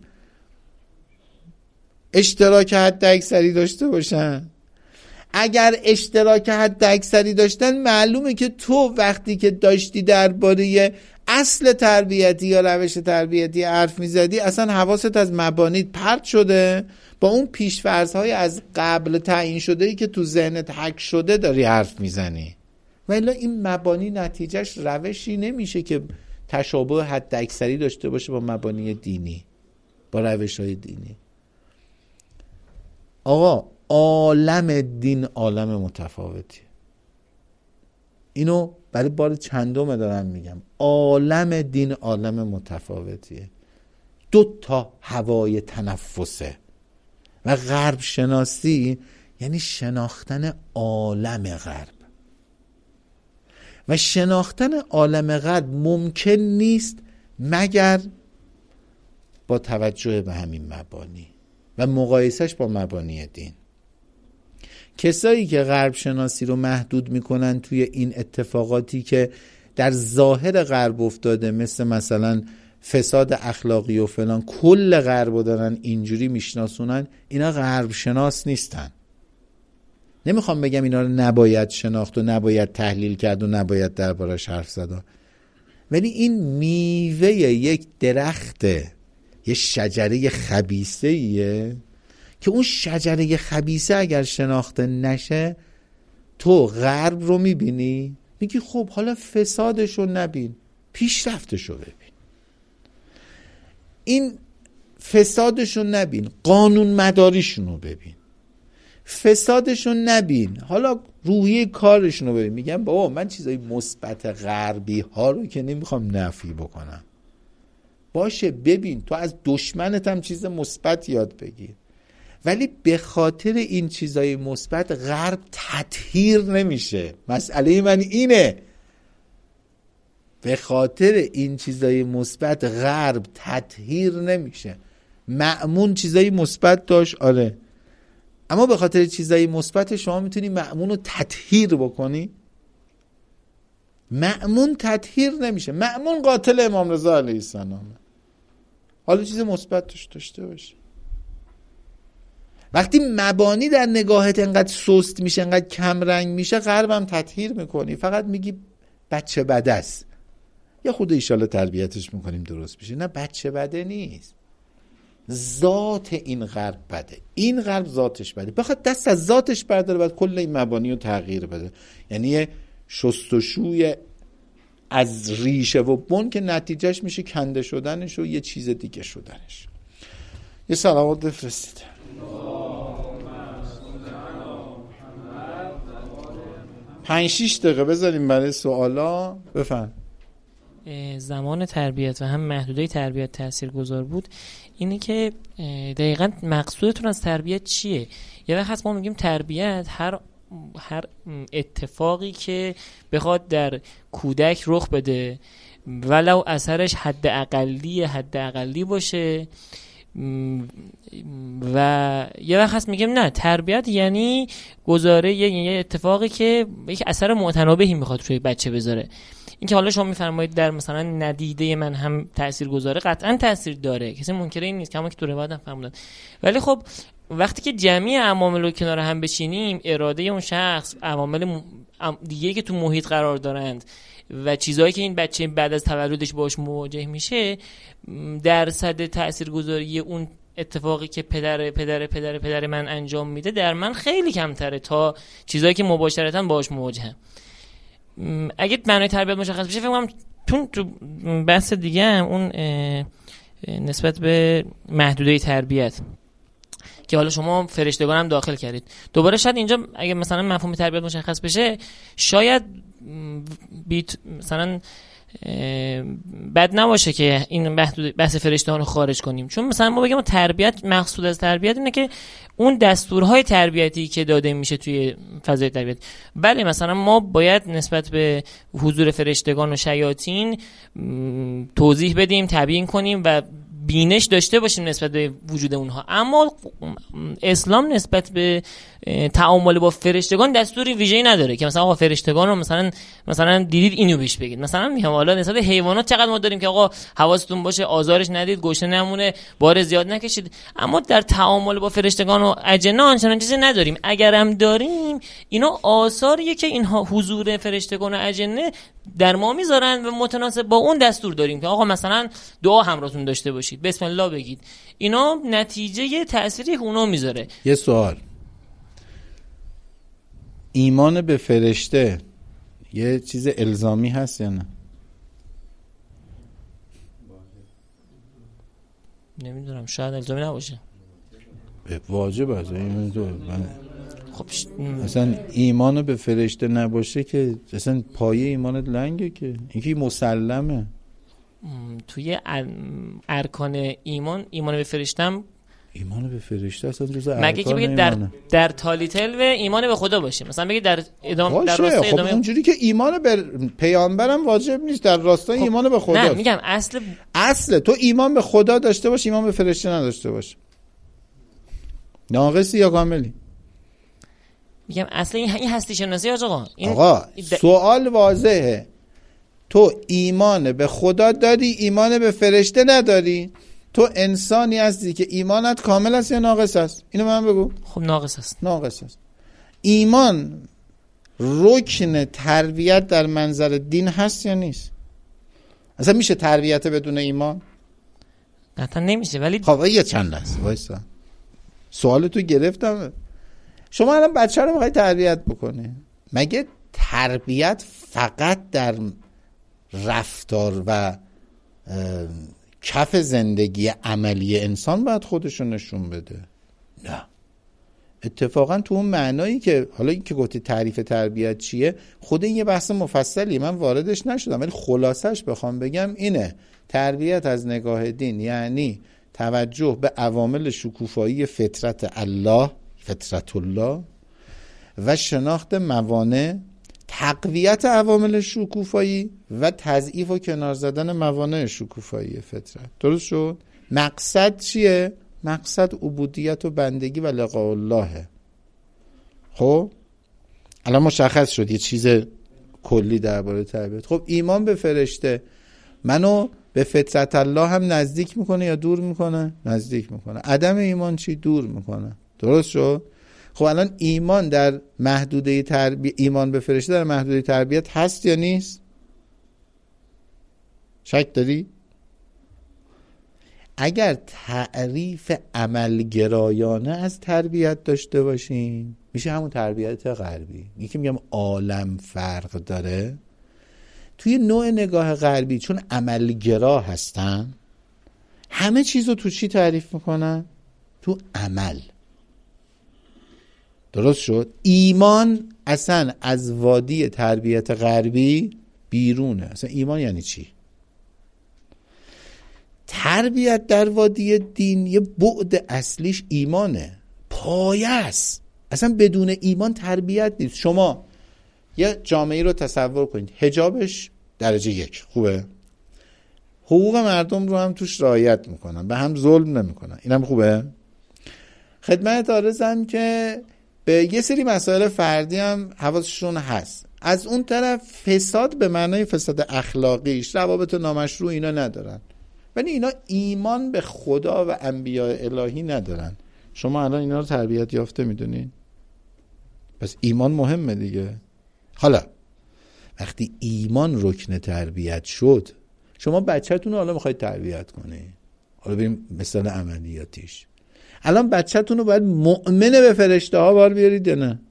اشتراک حد اکثری داشته باشن؟ اگر اشتراک حد اکثری داشتن، معلومه که تو وقتی که داشتی درباره اصل تربیتی یا روش تربیتی حرف میزدی اصلا حواست از مبانیت پرت شده، با اون پیش‌فرض‌های از قبل تعیین شده‌ای که تو ذهنت حک شده داری حرف میزنی. ولی این مبانی نتیجهش روشی نمیشه که تشابه حد اکثری داشته باشه با مبانی دینی، با روش‌های دینی. آقا عالم دین عالم متفاوتیه. اینو برای بار چندم دارم میگم، عالم دین عالم متفاوتیه. دو تا هوای تنفسه و غرب شناسی یعنی شناختن عالم غرب و شناختن عالم غرب ممکن نیست مگر با توجه به همین مبانی و مقایسش با مبانی دین. کسایی که غرب شناسی رو محدود میکنن توی این اتفاقاتی که در ظاهر غرب افتاده، مثل مثلا فساد اخلاقی و فلان، کل غرب رو دارن اینجوری میشناسونن، اینا غرب شناس نیستن. نمیخوام بگم اینا رو نباید شناخت و نباید تحلیل کرد و نباید دربارش حرف زد، ولی این میوه یک درخته، یه شجره خبیثه ایه که اون شجره خبیثه اگر شناخته نشه، تو غرب رو میبینی میگی خب حالا فسادش رو نبین، پیشرفتش رو ببین. این فسادش رو نبین، قانون مداریشون رو ببین. فسادش رو نبین، حالا روحیه کارشون رو ببین. میگم بابا من چیزای مثبت غربی ها رو که نمیخوام نفی بکنم، باشه ببین، تو از دشمنت هم چیز مثبت یاد بگیر، ولی به خاطر این چیزای مثبت غرب تطهیر نمیشه. مسئله من اینه، به خاطر این چیزای مثبت غرب تطهیر نمیشه. مأمون چیزای مثبت داشت، آره، اما به خاطر چیزای مثبت شما میتونی مأمون رو تطهیر بکنی؟ مأمون تطهیر نمیشه. مأمون قاتل امام رضا علیه السلام، حالا چیز مثبت داشته باشه. وقتی مبانی در نگاهت انقدر سست میشه، انقدر کم رنگ میشه، غربم تطهیر میکنی، فقط میگی بچه بده است، یا خود ایشالا تربیتش میکنیم درست بشه. نه، بچه بده نیست، ذات این غرب بده. این غرب ذاتش بده، بخواد دست از ذاتش برداره، بعد کل این مبانی رو تغییر بده. یعنی یه شستشوی از ریشه و بن که نتیجهش میشه کنده شدنش و یه چیز دیگه شدنش. یه سلامات بفرستید. پنج شیش دقیقه بذاریم برای سوالا. بفهم. زمان تربیت و هم محدوده تربیت تاثیرگذار بود اینه که دقیقاً مقصودتون از تربیت چیه؟ یه وقت هست ما میگیم تربیت هر هر اتفاقی که بخواد در کودک رخ بده ولو اثرش حد اقلی حد اقلی باشه، و یه وقت هست میگیم نه، تربیت یعنی گذاره یه اتفاقی که یک اثر متنابهی میخواد روی بچه بذاره. این که حالا شما میفرمایید در مثلا ندیده من هم تأثیر گذاره، قطعا تأثیر داره، کسی منکر این نیست، کما که تو روایت هم فرمودن. ولی خب وقتی که جمعی عوامل رو کنار هم بچینیم، اراده اون شخص، عوامل دیگه که تو محیط قرار دارند و چیزایی که این بچه بعد از تولدش باش مواجه میشه، درصد تاثیرگذاری اون اتفاقی که پدر پدر پدر پدر من انجام میده در من خیلی کمتره تا چیزایی که مباشرتاً باش مواجهم. اگه معنای تربیت مشخص بشه، فکر کنم تو تو بحث دیگه هم اون نسبت به محدوده تربیت که حالا شما فرشتگان هم داخل کردید، دوباره شاید اینجا اگه مثلا مفهوم تربیت مشخص بشه، شاید بیت مثلا بد نباشه که این بحث فرشتگان رو خارج کنیم، چون مثلا ما بگیم تربیت، مقصود از تربیت اینه که اون دستورهای تربیتی که داده میشه توی فضای تربیت. بله مثلا ما باید نسبت به حضور فرشتگان و شیاطین توضیح بدیم، تبیین کنیم و بینش داشته باشیم نسبت به وجود اونها، اما اسلام نسبت به تعامل با فرشتگان دستوری ویژه‌ای نداره که مثلا آقا فرشتگان رو مثلا مثلا دیدید اینو بهش بگید. مثلا میگم حالا نسبت به حیوانات چقدر ما داریم که آقا حواستون باشه آزارش ندید، گوشه نمونه، بار زیاد نکشید، اما در تعامل با فرشتگان و اجنه آنچنان چیزی نداریم. اگرم داریم اینا آثاریه که اینها حضور فرشتگان و اجنه در ما میذارن و متناسب با اون دستور داریم که آقا مثلا دعا همراهتون داشته باشید، بسم الله بگید. اینا نتیجه تأثیری که اونا میذاره. یه سوال، ایمان به فرشته یه چیز الزامی هست یا نه؟ نمیدونم، شاید الزامی نباشه. واجب است. خب اصلا ایمان به فرشته نباشه که اصلا پایه ایمانت لنگه، که اینکه مسلمه. توی ارکان ایمان ایمان به فرشتم ایمان به فرشته اصلا جزء ارکان مگه که بگید در در تالیتل و ایمان به خدا باشه، مثلا بگید در ادامه در راستای خب ادامه اونجوری که ایمان به پیامبرم واجب نیست، در راستای خب ایمان به خدا. نه میگم اصل اصل تو ایمان به خدا داشته باش، ایمان به فرشته نداشته باش، ناقصی یا کاملی؟ میگم اصلا این هستی شناسی آقا. این آقا د... سوال واضحه، تو ایمان به خدا داری، ایمان به فرشته نداری، تو انسانی هستی که ایمانت کامل است یا ناقص است؟ اینو من بگو. خب ناقص است. ناقص است. ایمان رکن تربیت در منظر دین هست یا نیست؟ اصلا میشه تربیت بدون ایمان؟ قطعا نمیشه. ولی خب یه چند لحظه وایسا، سوال تو گرفتم. شما الان بچه رو میخوای تربیت بکنی، مگه تربیت فقط در رفتار و کف زندگی عملی انسان باید خودشون نشون بده؟ نه، اتفاقا تو اون معنایی که حالا این که گفتی تعریف تربیت چیه، خود این یه بحث مفصلی، من واردش نشدم، ولی خلاصش بخوام بگم اینه: تربیت از نگاه دین یعنی توجه به عوامل شکوفایی فطرت الله، فطرت الله، و شناخت موانع، تقویت عوامل شکوفایی و تضعیف و کنار زدن موانع شکوفایی فطرت. درست شد؟ مقصد چیه؟ مقصد عبودیت و بندگی و لقاء الله. خب الان مشخص شد یه چیز کلی درباره تربیت. خب ایمان به فرشته منو به فطرت الله هم نزدیک میکنه یا دور میکنه؟ نزدیک میکنه. عدم ایمان چی؟ دور میکنه. درست شد؟ خب الان ایمان در محدوده تربیت، ایمان به فرشته در محدوده تربیت هست یا نیست؟ شک داری؟ اگر تعریف عملگرایانه از تربیت داشته باشیم میشه همون تربیت غربی. یکی میگم عالم فرق داره. توی نوع نگاه غربی چون عملگرا هستن، همه چیزو تو چی تعریف میکنن؟ تو عمل. درست شد؟ ایمان اصلا از وادی تربیت غربی بیرونه. اصلا ایمان یعنی چی؟ تربیت در وادی دین یه بعد اصلیش ایمانه، پایه است. اصلا بدون ایمان تربیت نیست. شما یه جامعه رو تصور کنید، حجابش درجه یک خوبه، حقوق مردم رو هم توش رعایت میکنن، به هم ظلم نمیکنن، اینم خوبه. خدمت عارضم که به یه سری مسائل فردی هم حواسشون هست. از اون طرف فساد به معنای فساد اخلاقیش، روابط نامشروع اینا ندارن، ولی اینا ایمان به خدا و انبیاء الهی ندارن. شما الان اینا رو تربیت یافته میدونین؟ پس ایمان مهمه دیگه. حالا وقتی ایمان رکن تربیت شد، شما بچه‌تون رو حالا میخواید تربیت کنی، حالا بریم مثال عملیاتیش. الان بچه‌تون رو باید مؤمنه به فرشته ها بار بیارید یا نه؟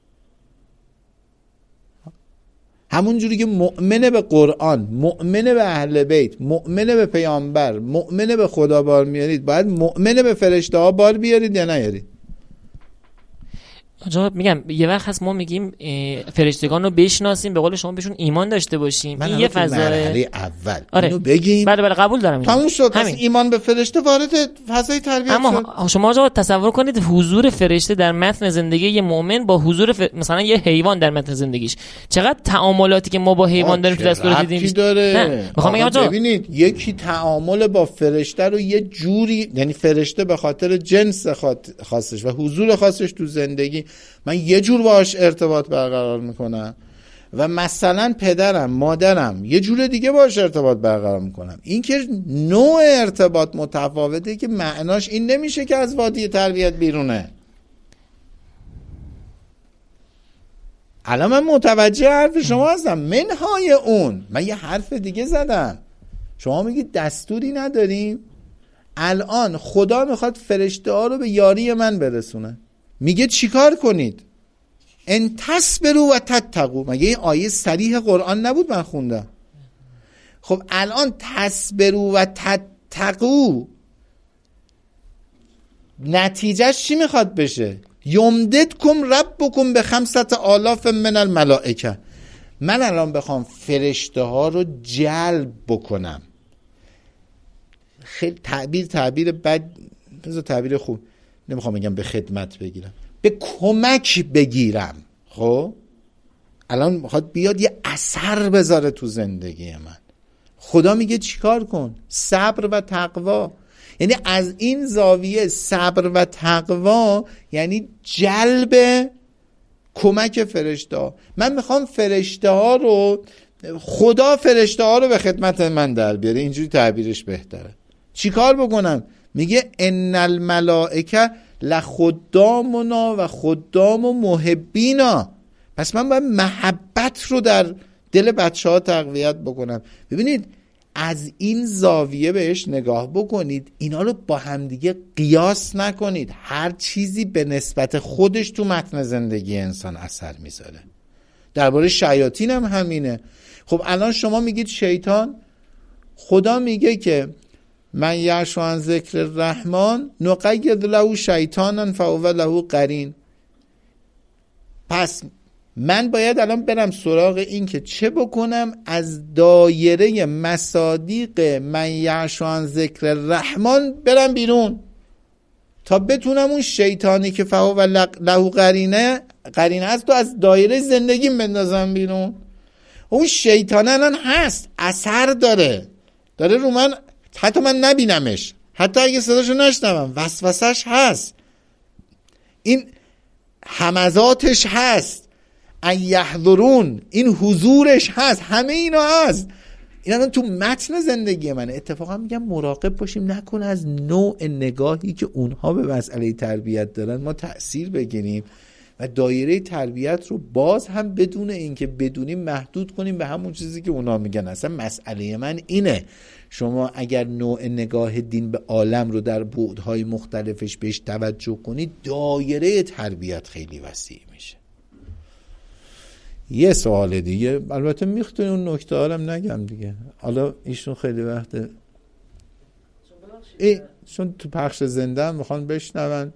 همون جوری که مؤمنه به قرآن، مؤمنه به اهل بیت، مؤمنه به پیامبر، مؤمنه به خدا بار میارید، باید مؤمنه به فرشته ها بار بیارید یا نیارید؟ جواب میگم یه وقت هست ما میگیم فرشتگان رو بشناسیم، به قول شما بهشون ایمان داشته باشیم. این یه فضای مرحله اول آره. اینو بگیم. بله بله قبول دارم. تموم شد. ایمان به فرشته وارد فضای تربیت اما شد. اما شما جواب تصور کنید حضور فرشته در متن زندگی یه مؤمن با حضور ف... مثلا یه حیوان در متن زندگیش، چقدر تعاملاتی که ما با حیوان داریم تو دستور دیدیم داره. میخوام بگم آقا ببینید یکی تعامل با فرشته رو یه جوری، یعنی فرشته به خاطر جنس خاصش و حضور خاصش تو زندگی من یه جور باهاش ارتباط برقرار میکنم و مثلا پدرم مادرم یه جور دیگه باهاش ارتباط برقرار میکنم. این که نوع ارتباط متفاوته که معناش این نمیشه که از وادی تربیت بیرونه. الان من متوجه حرف شما هستم. منهای اون من یه حرف دیگه زدم. شما میگید دستوری نداریم. الان خدا میخواد فرشته ها رو به یاری من برسونه، میگه چیکار کنید؟ ان تصبروا و تتقوا. مگه این آیه صریح قرآن نبود من خوندم؟ خب الان تصبروا و تتقوا نتیجهش چی میخواد بشه؟ یمددکم ربکم به خمسة آلاف من الملائکه. من الان بخوام فرشته ها رو جلب بکنم، خیلی تعبیر تعبیر بد، بذار تعبیر خوب نمیخوام بگم به خدمت بگیرم، به کمک بگیرم. خب الان میخواد بیاد یه اثر بذاره تو زندگی من. خدا میگه چیکار کن؟ صبر و تقوا. یعنی از این زاویه صبر و تقوا یعنی جلب کمک فرشته ها. من میخوام فرشته ها رو، خدا فرشته ها رو به خدمت من در بیاره، اینجوری تعبیرش بهتره. چی کار بکنم؟ میگه ان الملائکه لخدامنا و خدام و محبینا. پس من باید محبت رو در دل بچه ها تقویت بکنم. ببینید از این زاویه بهش نگاه بکنید، اینا رو با همدیگه قیاس نکنید. هر چیزی به نسبت خودش تو متن زندگی انسان اثر میذاره. درباره شیاطین هم همینه. خب الان شما میگید شیطان، خدا میگه که من یعش عن ذکر الرحمن نقید له شیطانا فهو له قرین. پس من باید الان برم سراغ این که چه بکنم؟ از دایره مصادیق من یعش عن ذکر الرحمن برم بیرون تا بتونم اون شیطانی که فهو له قرینه قرینه است تو از دایره زندگیم بندازم بیرون. اون شیطان الان هست، اثر داره داره رو من، حتی من نبینمش، حتی اگه صداشو نشنوم، وسوسش هست، این همزاتش هست، ان یحضرون این حضورش هست، همه اینا هست. این الان تو متن زندگی منه. اتفاقا میگم مراقب باشیم نکنه از نوع نگاهی که اونها به مسئله تربیت دارن ما تأثیر بگیریم و دایره تربیت رو باز هم بدون اینکه بدونیم محدود کنیم به همون چیزی که اونا میگن. اصلا مسئله من اینه، شما اگر نوع نگاه دین به عالم رو در بعدهای مختلفش بهش توجه کنید، دایره تربیت خیلی وسیع میشه. یه سوال دیگه، البته میختونی اون نکته هارم نگم دیگه، حالا ایشون خیلی وقته ای چون تو پخش زنده هم میخوان بشنون.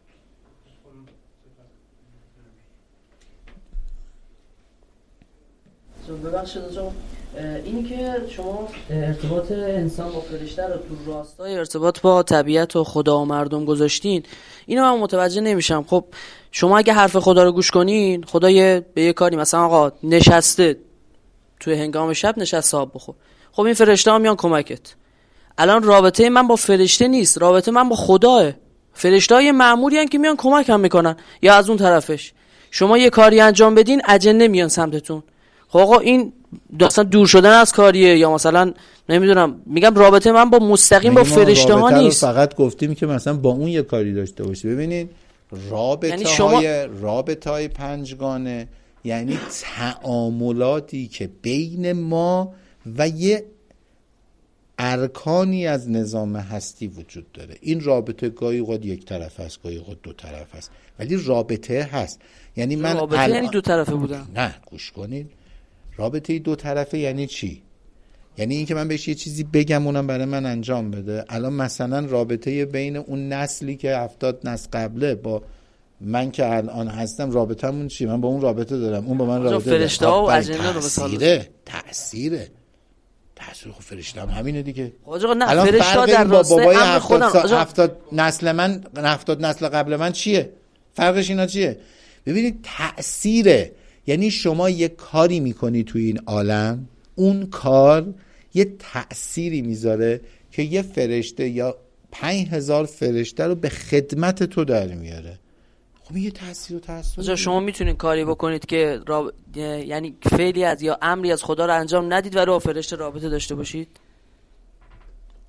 ببخشید آقا، اینی که شما ارتباط انسان با فرشته رو تو راستای ارتباط با طبیعت و خدا و مردم گذاشتین، اینو من متوجه نمیشم. خب شما اگه حرف خدا رو گوش کنین، خدا یه به یه کاری مثلا آقا نشسته توی هنگام شب نشسته آب بخور، خب این فرشته ها میان کمکت. الان رابطه من با فرشته نیست، رابطه من با خداه. فرشته های معمولی هستن که میان کمک هم میکنن، یا از اون طرفش شما یه کاری انجام بدین اجنه میان سمتتون. خب آقا این اصلا دور شدن از کاریه، یا مثلا نمیدونم، میگم رابطه من با مستقیم با فرشته ها نیست. فقط گفتیم که مثلا با اون یه کاری داشته باشی. ببینید رابطه یعنی شما... های رابطه های پنجگانه یعنی تعاملاتی که بین ما و یه ارکانی از نظام هستی وجود داره. این رابطه گاهی اوقات یک طرف است، گاهی اوقات دو طرف است، ولی رابطه هست. یعنی من رابطه ال... یعنی دو طرفه بودن. نه گوش کنید، رابطه دو طرفه یعنی چی؟ یعنی این که من بهش یه چیزی بگم اونم برای من انجام بده. الان مثلا رابطه بین اون نسلی که هفتاد نسل قبله با من که الان هستم رابطمون چی؟ من با اون رابطه دارم، اون با من رابطه داره. فرشته ها و اجنه رو تأثیره تأثیره تأثیر خب فرشته هم همینه دیگه. آقا نه فرشته در راستای امر خودم هفتاد نسل من هفتاد نسل قبل من چیه؟ فرقش اینا چیه؟ ببینید تأثیره، یعنی شما یه کاری میکنی توی این عالم، اون کار یه تأثیری میذاره که یه فرشته یا پنج هزار فرشته رو به خدمت تو در میاره. خب یه تأثیر و تأثیر. شما میتونید کاری بکنید که راب... یعنی فعلی از یا امری از خدا رو انجام ندید و رو فرشته رابطه داشته باشید؟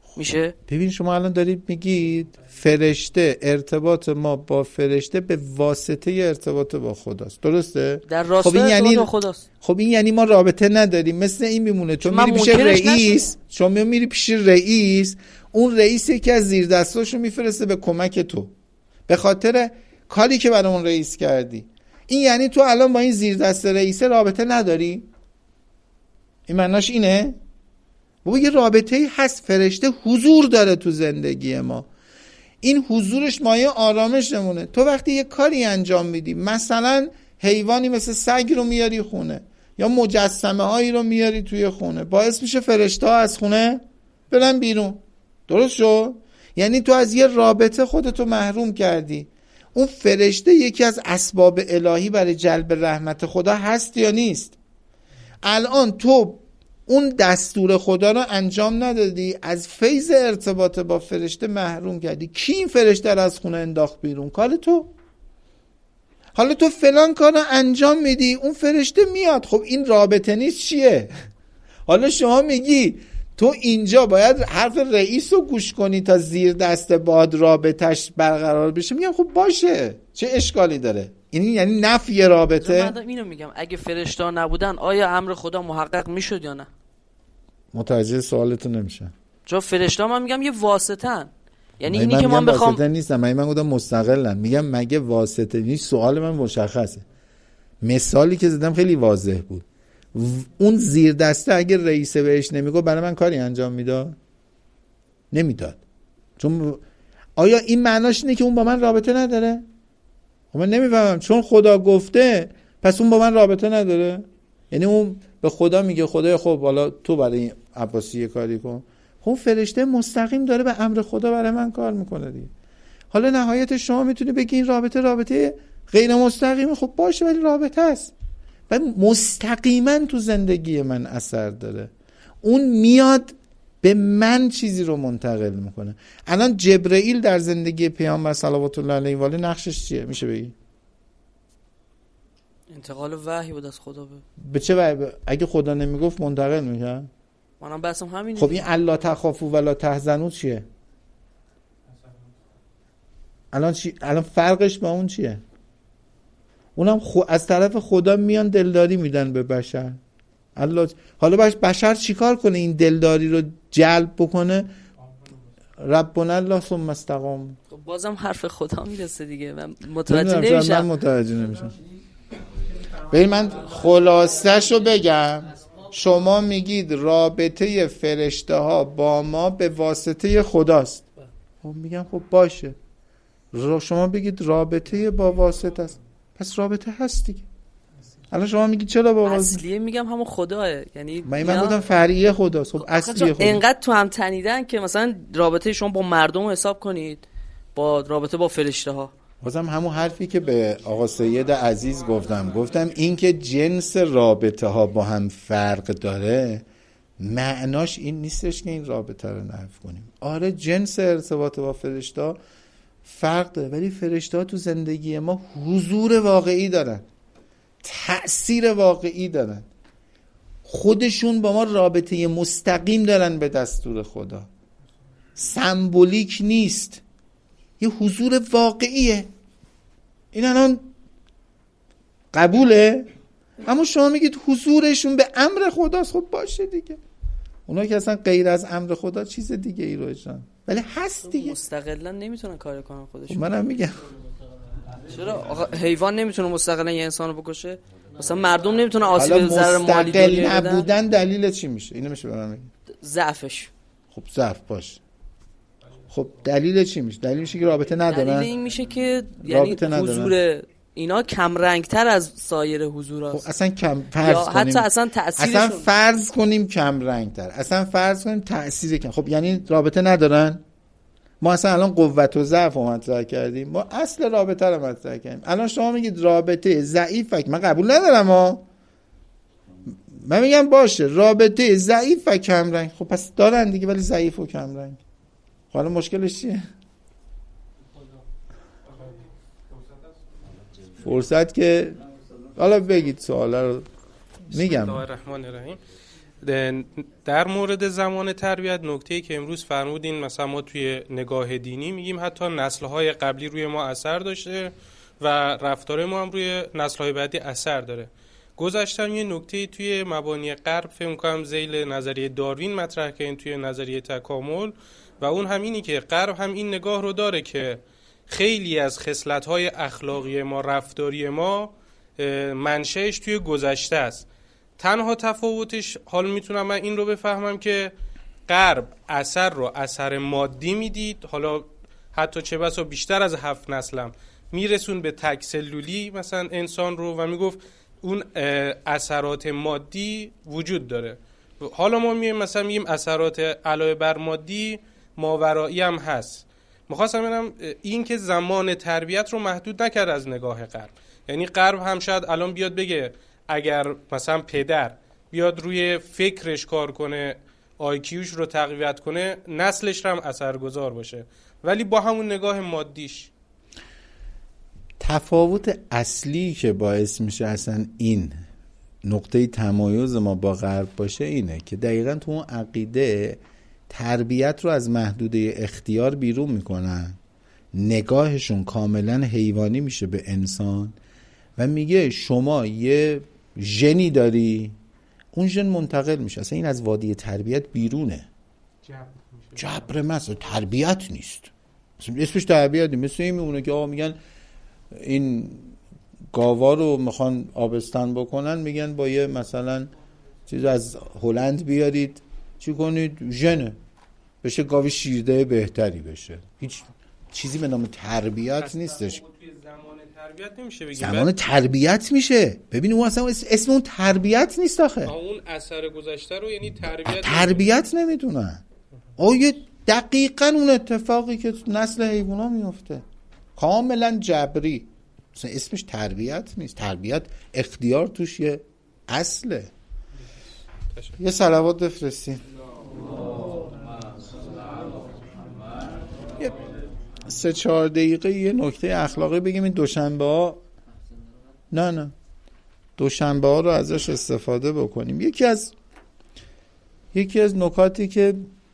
میشه؟ ببین شما الان دارید میگید فرشته، ارتباط ما با فرشته به واسطه ارتباط با خداست، درسته؟ در راستای خب این ارتباط یعنی با خداست. خب این یعنی ما رابطه نداریم. مثل این میمونه تو میری پیش رئیس، شما میری پیش رئیس، اون رئیس یکی از زیر دستاشو میفرسته به کمک تو به خاطر کاری که برامون رئیس کردی. این یعنی تو الان با این زیر دست رئیس رابطه نداری؟ این معناش اینه؟ بابا یه رابطه‌ای هست. فرشته حضور داره تو زندگی ما، این حضورش مایه آرامشمونه. تو وقتی یه کاری انجام میدی، مثلا حیوانی مثل سگ رو میاری خونه یا مجسمه هایی رو میاری توی خونه، باعث میشه فرشته ها از خونه برن بیرون، درست شو؟ یعنی تو از یه رابطه خودتو محروم کردی. اون فرشته یکی از اسباب الهی برای جلب رحمت خدا هست یا نیست؟ الان تو اون دستور خدا رو انجام ندادی، از فیض ارتباط با فرشته محروم کردی. کی این فرشته رو از خونه انداخت بیرون؟ کار تو. حالا تو فلان کار رو انجام میدی، اون فرشته میاد. خب این رابطه نیست چیه؟ حالا شما میگی تو اینجا باید حرف رئیس رو گوش کنی تا زیر دست باد رابطش برقرار بشه. میگم خب باشه، چه اشکالی داره؟ این یعنی نفی رابطه؟ من اینو میگم اگه فرشته نبودن آیا امر خدا محقق میشد یا نه؟ متوجه سوالتون نمیشم. چون فرشته من میگم یه واسطن، یعنی اینی که من بخوام واسطه نیستم، من من گفتم مستقلن. میگم مگه واسطه نیست؟ سوال من مشخصه. مثالی که زدم خیلی واضح بود. اون زیر دسته اگه رئیس بهش نمیگو برای من کاری انجام میداد؟ نمیداد. چون آیا این معناش اینه که اون با من رابطه نداره؟ من نمیفهمم. چون خدا گفته پس اون با من رابطه نداره؟ یعنی اون به خدا میگه خدای خب حالا تو برای عباسی کاری کن. خب فرشته مستقیم داره به امر خدا برای من کار میکنه دیگه. حالا نهایت شما میتونی بگی این رابطه رابطه غیر مستقیمه. خب باشه، ولی رابطه است و مستقیما تو زندگی من اثر داره. اون میاد به من چیزی رو منتقل میکنه. الان جبرئیل در زندگی پیامبر صلوات الله علیه و آله نقشش چیه؟ میشه بگی؟ انتقال وحی بود از خدا. به به چه وحی؟ اگه خدا نمیگفت منتقل میکرد؟ منم بحثم همینه. خب این الا تخافوا ولا تحزنوا چیه؟ الان چی؟ الان فرقش با اون چیه؟ اونم خو... از طرف خدا میان دلداری میدن به بشر. الله حالا باش بشر چیکار کنه این دلداری رو جلب بکنه؟ ربنا الله ثم استقام. خب بازم حرف خدا میرسه دیگه. من متوجه نمیشم. من متوجه نمیشم. ببین من خلاصه‌شو بگم. شما میگید رابطه فرشته ها با ما به واسطه خداست. خب میگم خب باشه. شما بگید رابطه با واسطه است. پس رابطه هست دیگه. الان شما میگید چرا با واسطه؟ اصلیه میگم همون خداه. یعنی من من گفتم فرعیه خداست. خب اصلیه خدا. اینقدر تو هم تنیدن که مثلا رابطه شما با مردم حساب کنید با رابطه با فرشته ها. بازم همون حرفی که به آقا سید عزیز گفتم گفتم این که جنس رابطه ها با هم فرق داره معناش این نیستش که این رابطه رو نفی کنیم. آره جنس ارتباط با فرشته ها فرق داره، ولی فرشته ها تو زندگی ما حضور واقعی دارن، تأثیر واقعی دارن، خودشون با ما رابطه مستقیم دارن به دستور خدا، سمبولیک نیست، یه حضور واقعیه. این الان قبوله؟ اما شما میگید حضورشون به امر خداست. خب باشه دیگه. اونا که اصلا غیر از امر خدا چیز دیگه ای رو اجران، ولی هست دیگه. مستقلا نمیتونن کار کنن خودشون. خب منم میگم چرا آقا حیوان نمیتونه مستقلا یه انسانو بکشه؟ مثلا مردم نمیتونن آسیب ضرر مالی بدن؟ مستقل نبودن دلیل چی میشه؟ اینو میشه به من بگید. ضعفش. خب ضعف باشه. خب دلیل چی میشه؟ دلیل میشه که رابطه ندارن. دلیل این میشه که یعنی حضور اینا کم رنگتر از سایر حضوراست. خب اصلا کم فرض یا کنیم حتی اصلا تأثیرشون اصلا فرض کنیم کم رنگتر، اصلا فرض کنیم تأثیر کم. خب یعنی رابطه ندارن؟ ما اصلا الان قوت و ضعف رو مطرح کردیم، ما اصل رابطه رو مطرح کردیم. الان شما میگید رابطه ضعیفه، من قبول ندارم ها. من میگم باشه رابطه ضعیف و کم رنگ. خب پس دارن دیگه، ولی ضعیف و کم رنگ. حالا مشکلش چیه؟ فرصت که حالا بگید سوالا رو میگم. بسم الله الرحمن الرحیم. در مورد زمان تربیت نکته‌ای که امروز فرمودین، مثلا ما توی نگاه دینی میگیم حتی نسل‌های قبلی روی ما اثر داشته و رفتار ما هم روی نسل‌های بعدی اثر داره. گذاشتم یه نکته توی مبانی غرب فکر می‌کنم ذیل نظریه داروین مطرح کردن توی نظریه تکامل، و اون هم اینی که غرب هم این نگاه رو داره که خیلی از خصلت‌های اخلاقی ما، رفتاری ما منشأش توی گذشته است. تنها تفاوتش حالا میتونم من این رو بفهمم که غرب اثر رو اثر مادی میدید، حالا حتی چه بسا بیشتر از هفت نسلم میرسون به تک سلولی مثلا انسان رو و میگفت اون اثرات مادی وجود داره. حالا ما میگیم مثلا میگیم اثرات علاوه بر مادی ماورایی هم هست. میخواستم بگم این که زمان تربیت رو محدود نکرد از نگاه غرب. یعنی غرب هم شاید الان بیاد بگه اگر مثلا پدر بیاد روی فکرش کار کنه، آیکیوش رو تقویت کنه، نسلش هم اثرگذار باشه، ولی با همون نگاه مادیش. تفاوت اصلی که باعث میشه اصلا این نقطه تمایز ما با غرب باشه اینه که دقیقاً تو اون عقیده تربیت رو از محدوده اختیار بیرون میکنن، نگاهشون کاملا حیوانی میشه به انسان و میگه شما یه ژنی داری، اون ژن منتقل میشه. اصلا این از وادی تربیت بیرونه، جبر مثلا تربیت نیست، اسمش تربیت نیست. مثل این میمونه که آقا میگن این گاوا رو میخوان آبستن بکنن، میگن با یه مثلا چیز از هلند بیارید چی کنید، ژنه بشه گاو شیرده بهتری بشه. هیچ چیزی به نام تربیت نیستش. تربیت نمیشه بگیم، زمان تربیت میشه. ببین اون اصلا اسم اون تربیت نیست آخه. اون اثر گذشته رو یعنی تربیت تربیت نمیدونن. آیه دقیقاً اون اتفاقی که نسل حیونا میفته کاملا جبری، مثلا اسمش تربیت نیست. تربیت اختیار توش یه اصله. یه صلوات بفرستین. یه سه چهار دقیقه یه نکته اخلاقی بگیم. این دوشنبه ها نه نه دوشنبه ها رو ازش استفاده بکنیم. یکی از یکی از نکاتی که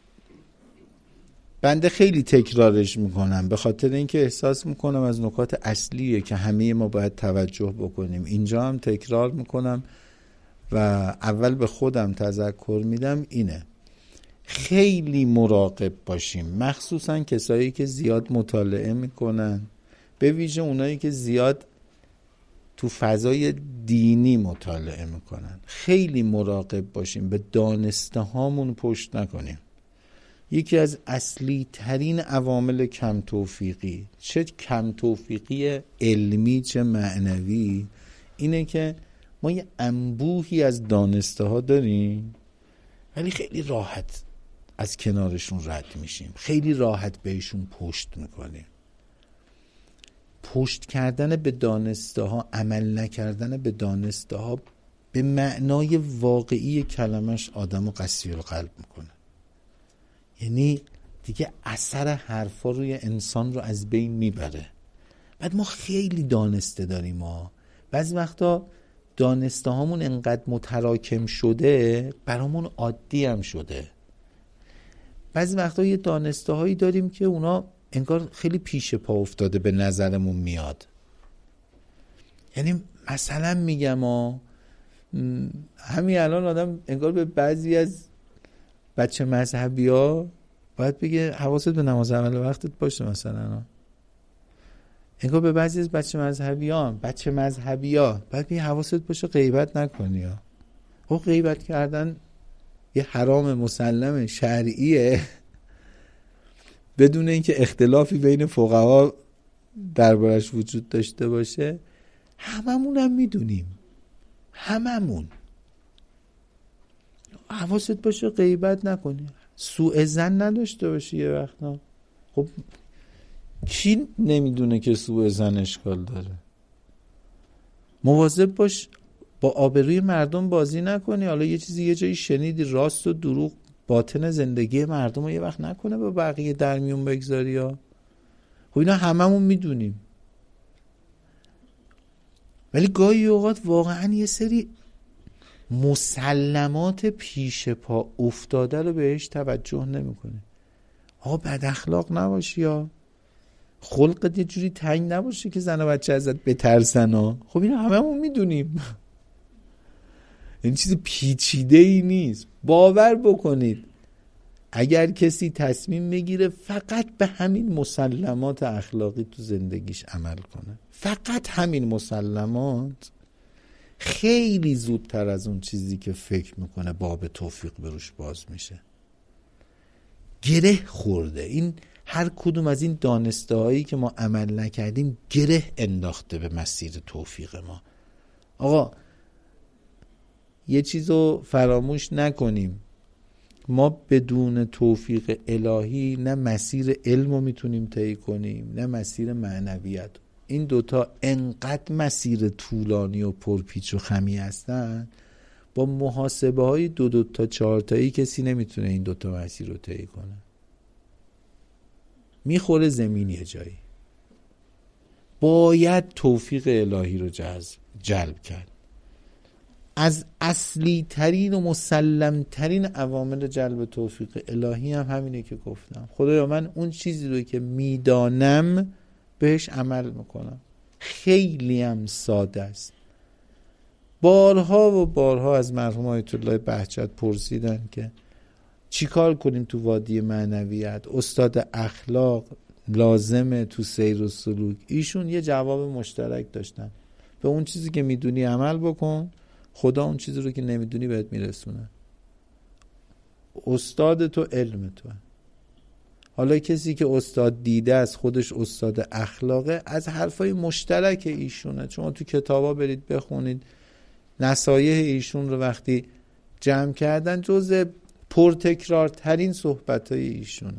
بنده خیلی تکرارش میکنم به خاطر اینکه احساس میکنم از نکات اصلیه که همه ما باید توجه بکنیم، اینجا هم تکرار میکنم و اول به خودم تذکر میدم، اینه خیلی مراقب باشیم، مخصوصا کسایی که زیاد مطالعه میکنن، به ویژه اونایی که زیاد تو فضای دینی مطالعه میکنن. خیلی مراقب باشیم به دانسته هامون پشت نکنیم. یکی از اصلی ترین عوامل کم توفیقی، چه کم توفیقی علمی چه معنوی، اینه که ما یه انبوهی از دانسته ها داریم ولی خیلی راحت از کنارشون رد میشیم، خیلی راحت بهشون پشت میکنیم. پشت کردن به دانسته ها، عمل نکردن به دانسته ها به معنای واقعی کلمش آدمو قسی القلب میکنه. یعنی دیگه اثر حرفا روی انسان رو از بین میبره. بعد ما خیلی دانسته داریم ها، بعضی وقتا دانسته هامون انقدر متراکم شده برامون عادی هم شده. بعضی وقتا یه دانسته هایی داریم که اونا انگار خیلی پیش پا افتاده به نظرمون میاد. یعنی مثلا میگم ها، همین الان آدم انگار به بعضی از بچه مذهبی ها باید بگه حواست به نماز اول وقتت باشه. مثلا انگار به بعضی از بچه مذهبی ها بچه مذهبی ها باید بگه حواست باشه غیبت نکنی ها. او غیبت کردن یه حرام مسلم شرعیه بدون اینکه اختلافی بین فقها دربارش وجود داشته باشه. هممون هم میدونیم، هممون حواست باشه غیبت نکنی، سوء ظن نداشته باشی. یه وقتا خب کی نمیدونه که سوء ظن اشکال داره؟ مواظب باش با آبروی مردم بازی نکنی. حالا یه چیزی یه جایی شنیدی، راست و دروغ باطن زندگی مردم رو یه وقت نکنه با بقیه در میون بگذاری ها. خب اینا هممون میدونیم، ولی گاهی اوقات واقعا یه سری مسلمات پیش پا افتاده رو بهش توجه نمیکنه. آقا بد اخلاق نباشی، یا خلقت یه جوری تنگ نباشه که زن و بچه ازت بترسن ها. خب اینو هممون میدونیم، این چیز پیچیده ای نیست. باور بکنید اگر کسی تصمیم میگیره فقط به همین مسلمات اخلاقی تو زندگیش عمل کنه، فقط همین مسلمات، خیلی زودتر از اون چیزی که فکر میکنه باب توفیق بروش باز میشه. گره خورده این هر کدوم از این دانسته هایی که ما عمل نکردیم گره انداخته به مسیر توفیق ما. آقا یه چیزو فراموش نکنیم، ما بدون توفیق الهی نه مسیر علمو میتونیم طی کنیم نه مسیر معنویت. این دوتا انقدر مسیر طولانی و پرپیچ و خمی هستن، با محاسبه های دو دو تا چهار تایی کسی نمیتونه این دوتا مسیر رو طی کنه. میخوره زمین یه جایی. باید توفیق الهی رو جذب جلب کرد. از اصلی ترین و مسلم ترین عوامل جلب توفیق الهی هم همینه که گفتم. خدایا من اون چیزی رو که میدانم بهش عمل میکنم. خیلی هم ساده است. بارها و بارها از مرحوم آیت الله بهجت پرسیدن که چیکار کنیم تو وادی معنویت، استاد اخلاق لازمه تو سیر و سلوک. ایشون یه جواب مشترک داشتن: به اون چیزی که میدونی عمل بکن، خدا اون چیزی رو که نمیدونی بهت میرسونه. استاد تو علم تو. حالا کسی که استاد دیده از خودش استاد اخلاقه، از حرفای مشترک ایشونه. شما تو کتابا برید بخونید، نصایح ایشون رو وقتی جمع کردن جزء پرتکرار ترین صحبتای ایشونه.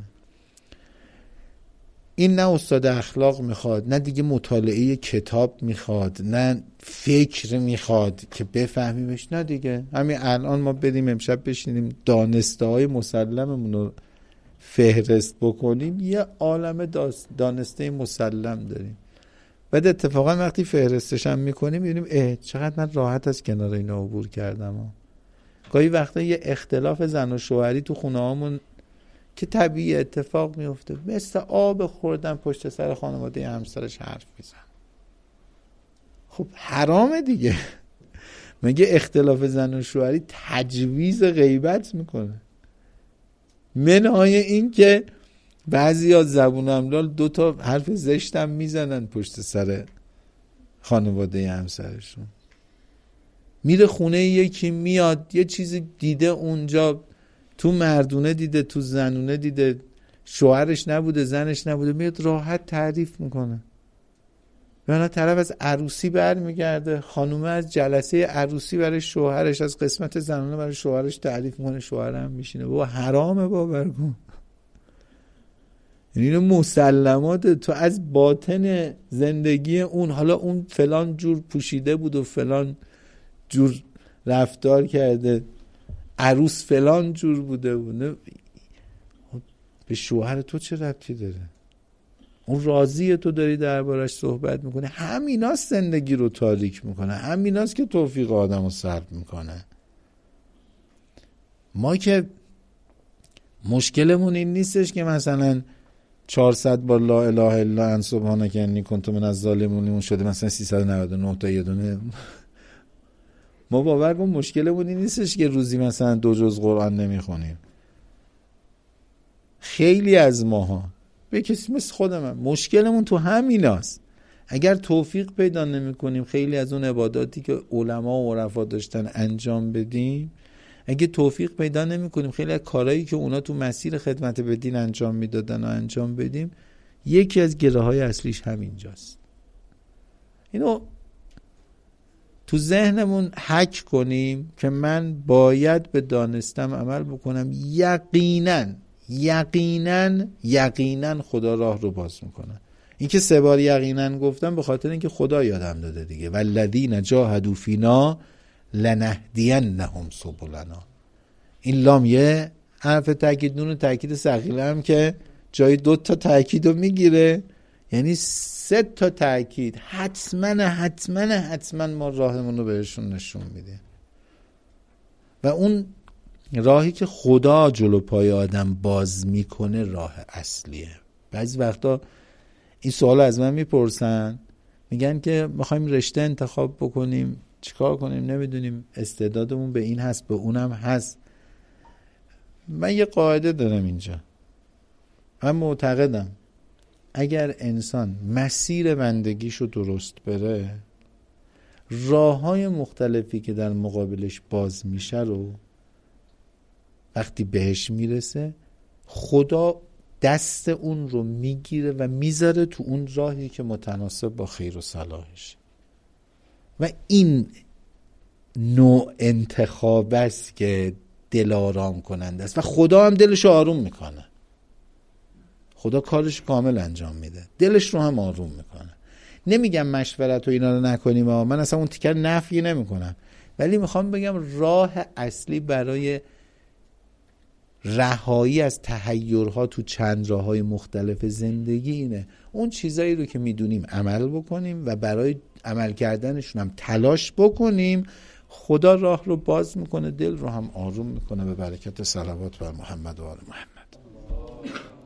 این نه استاد اخلاق میخواد، نه دیگه مطالعه کتاب میخواد، نه فکر میخواد که بفهمیمش، نه دیگه همین الان ما بریم امشب بشینیم دانسته های مسلممون رو فهرست بکنیم، یه عالم دانسته مسلم داریم. بعد اتفاقا وقتی فهرستش هم میکنیم میبینیم اه چقدر من راحت از کنار اینا عبور کردم ها. گاهی وقتا یه اختلاف زن و شوهری تو خونه هامون که طبیعی اتفاق میفته، مثل آب خوردن پشت سر خانواده همسرش حرف میزن. خب حرامه دیگه. مگه اختلاف زن و شوهری تجویز غیبت میکنه؟ منهای این که بعضی ها زبون املال دو تا حرف زشتم میزنن پشت سر خانواده همسرشون. میره خونه یکی، میاد یه چیزی دیده اونجا، تو مردونه دیده، تو زنونه دیده، شوهرش نبوده، زنش نبوده، میاد راحت تعریف میکنه. یعنی طرف از عروسی برمیگرده، خانومه از جلسه عروسی برای شوهرش، از قسمت زنونه برای شوهرش تعریف میکنه، شوهرم میشینه. بابا حرامه باور کن. یعنی اینو مسلمات تو از باطن زندگی اون، حالا اون فلان جور پوشیده بود و فلان جور رفتار کرده، عروس فلان جور بوده بود، به شوهر تو چه ربطی داره؟ اون راضیه تو داری دربارش صحبت میکنه. همیناست زندگی رو تاریک میکنه، همیناست که توفیق آدم رو سلب میکنه. ما که مشکلمون این نیستش که مثلا چهارصد بار لا اله الا انت سبحانک انی کنت من الظالمین شده مثلا سیصد و نود و نه تا یه دونه. ما باور کن مشکلمون این نیستش که روزی مثلا دو جز قرآن نمیخونیم. خیلی از ماها، به کسی مثل خود من، مشکلمون تو همیناست. اگر توفیق پیدا نمی کنیم خیلی از اون عباداتی که علما و عرفا داشتن انجام بدیم، اگه توفیق پیدا نمی کنیم خیلی از کارهایی که اونا تو مسیر خدمت به دین انجام میدادن و انجام بدیم، یکی از گره های اصلیش همینجاست. اینو تو ذهنمون حک کنیم که من باید به دانستم عمل بکنم. یقینا یقینا یقینا خدا راه رو باز میکنه. این که سه بار یقینا گفتم به خاطر اینکه خدا یادم داده دیگه. والذین جاهدوا فینا لنهدینهم سبلنا. این لام یه حرف تاکید، نون تاکید ثقیله هم که جای دو تا تاکید رو میگیره، یعنی سه تا تاکید. حتما حتما حتما ما راهمون رو بهشون نشون میده. و اون راهی که خدا جلو پای آدم باز میکنه راه اصلیه. بعضی وقتا این سوال از من میپرسن، میگن که میخوایم رشته انتخاب بکنیم، چیکار کنیم؟ نمیدونیم، استعدادمون به این هست به اونم هست. من یه قاعده دارم اینجا، من معتقدم اگر انسان مسیر بندگیشو درست بره، راه‌های مختلفی که در مقابلش باز میشه رو وقتی بهش میرسه، خدا دست اون رو میگیره و میذاره تو اون راهی که متناسب با خیر و صلاحش. و این نوع انتخاب است که دل آرام کننده است و خدا هم دلش آروم میکنه. خدا کارش کامل انجام میده، دلش رو هم آروم میکنه. نمیگم مشورت و اینا رو نکنیم، اما من اصلا اون تیکر نفی نمیکنم، ولی میخوام بگم راه اصلی برای رهایی از تحیرها تو چند راههای مختلف زندگی اینه اون چیزایی رو که میدونیم عمل بکنیم و برای عمل کردنشون هم تلاش بکنیم. خدا راه رو باز میکنه، دل رو هم آروم میکنه به برکت صلوات بر محمد و آل محمد.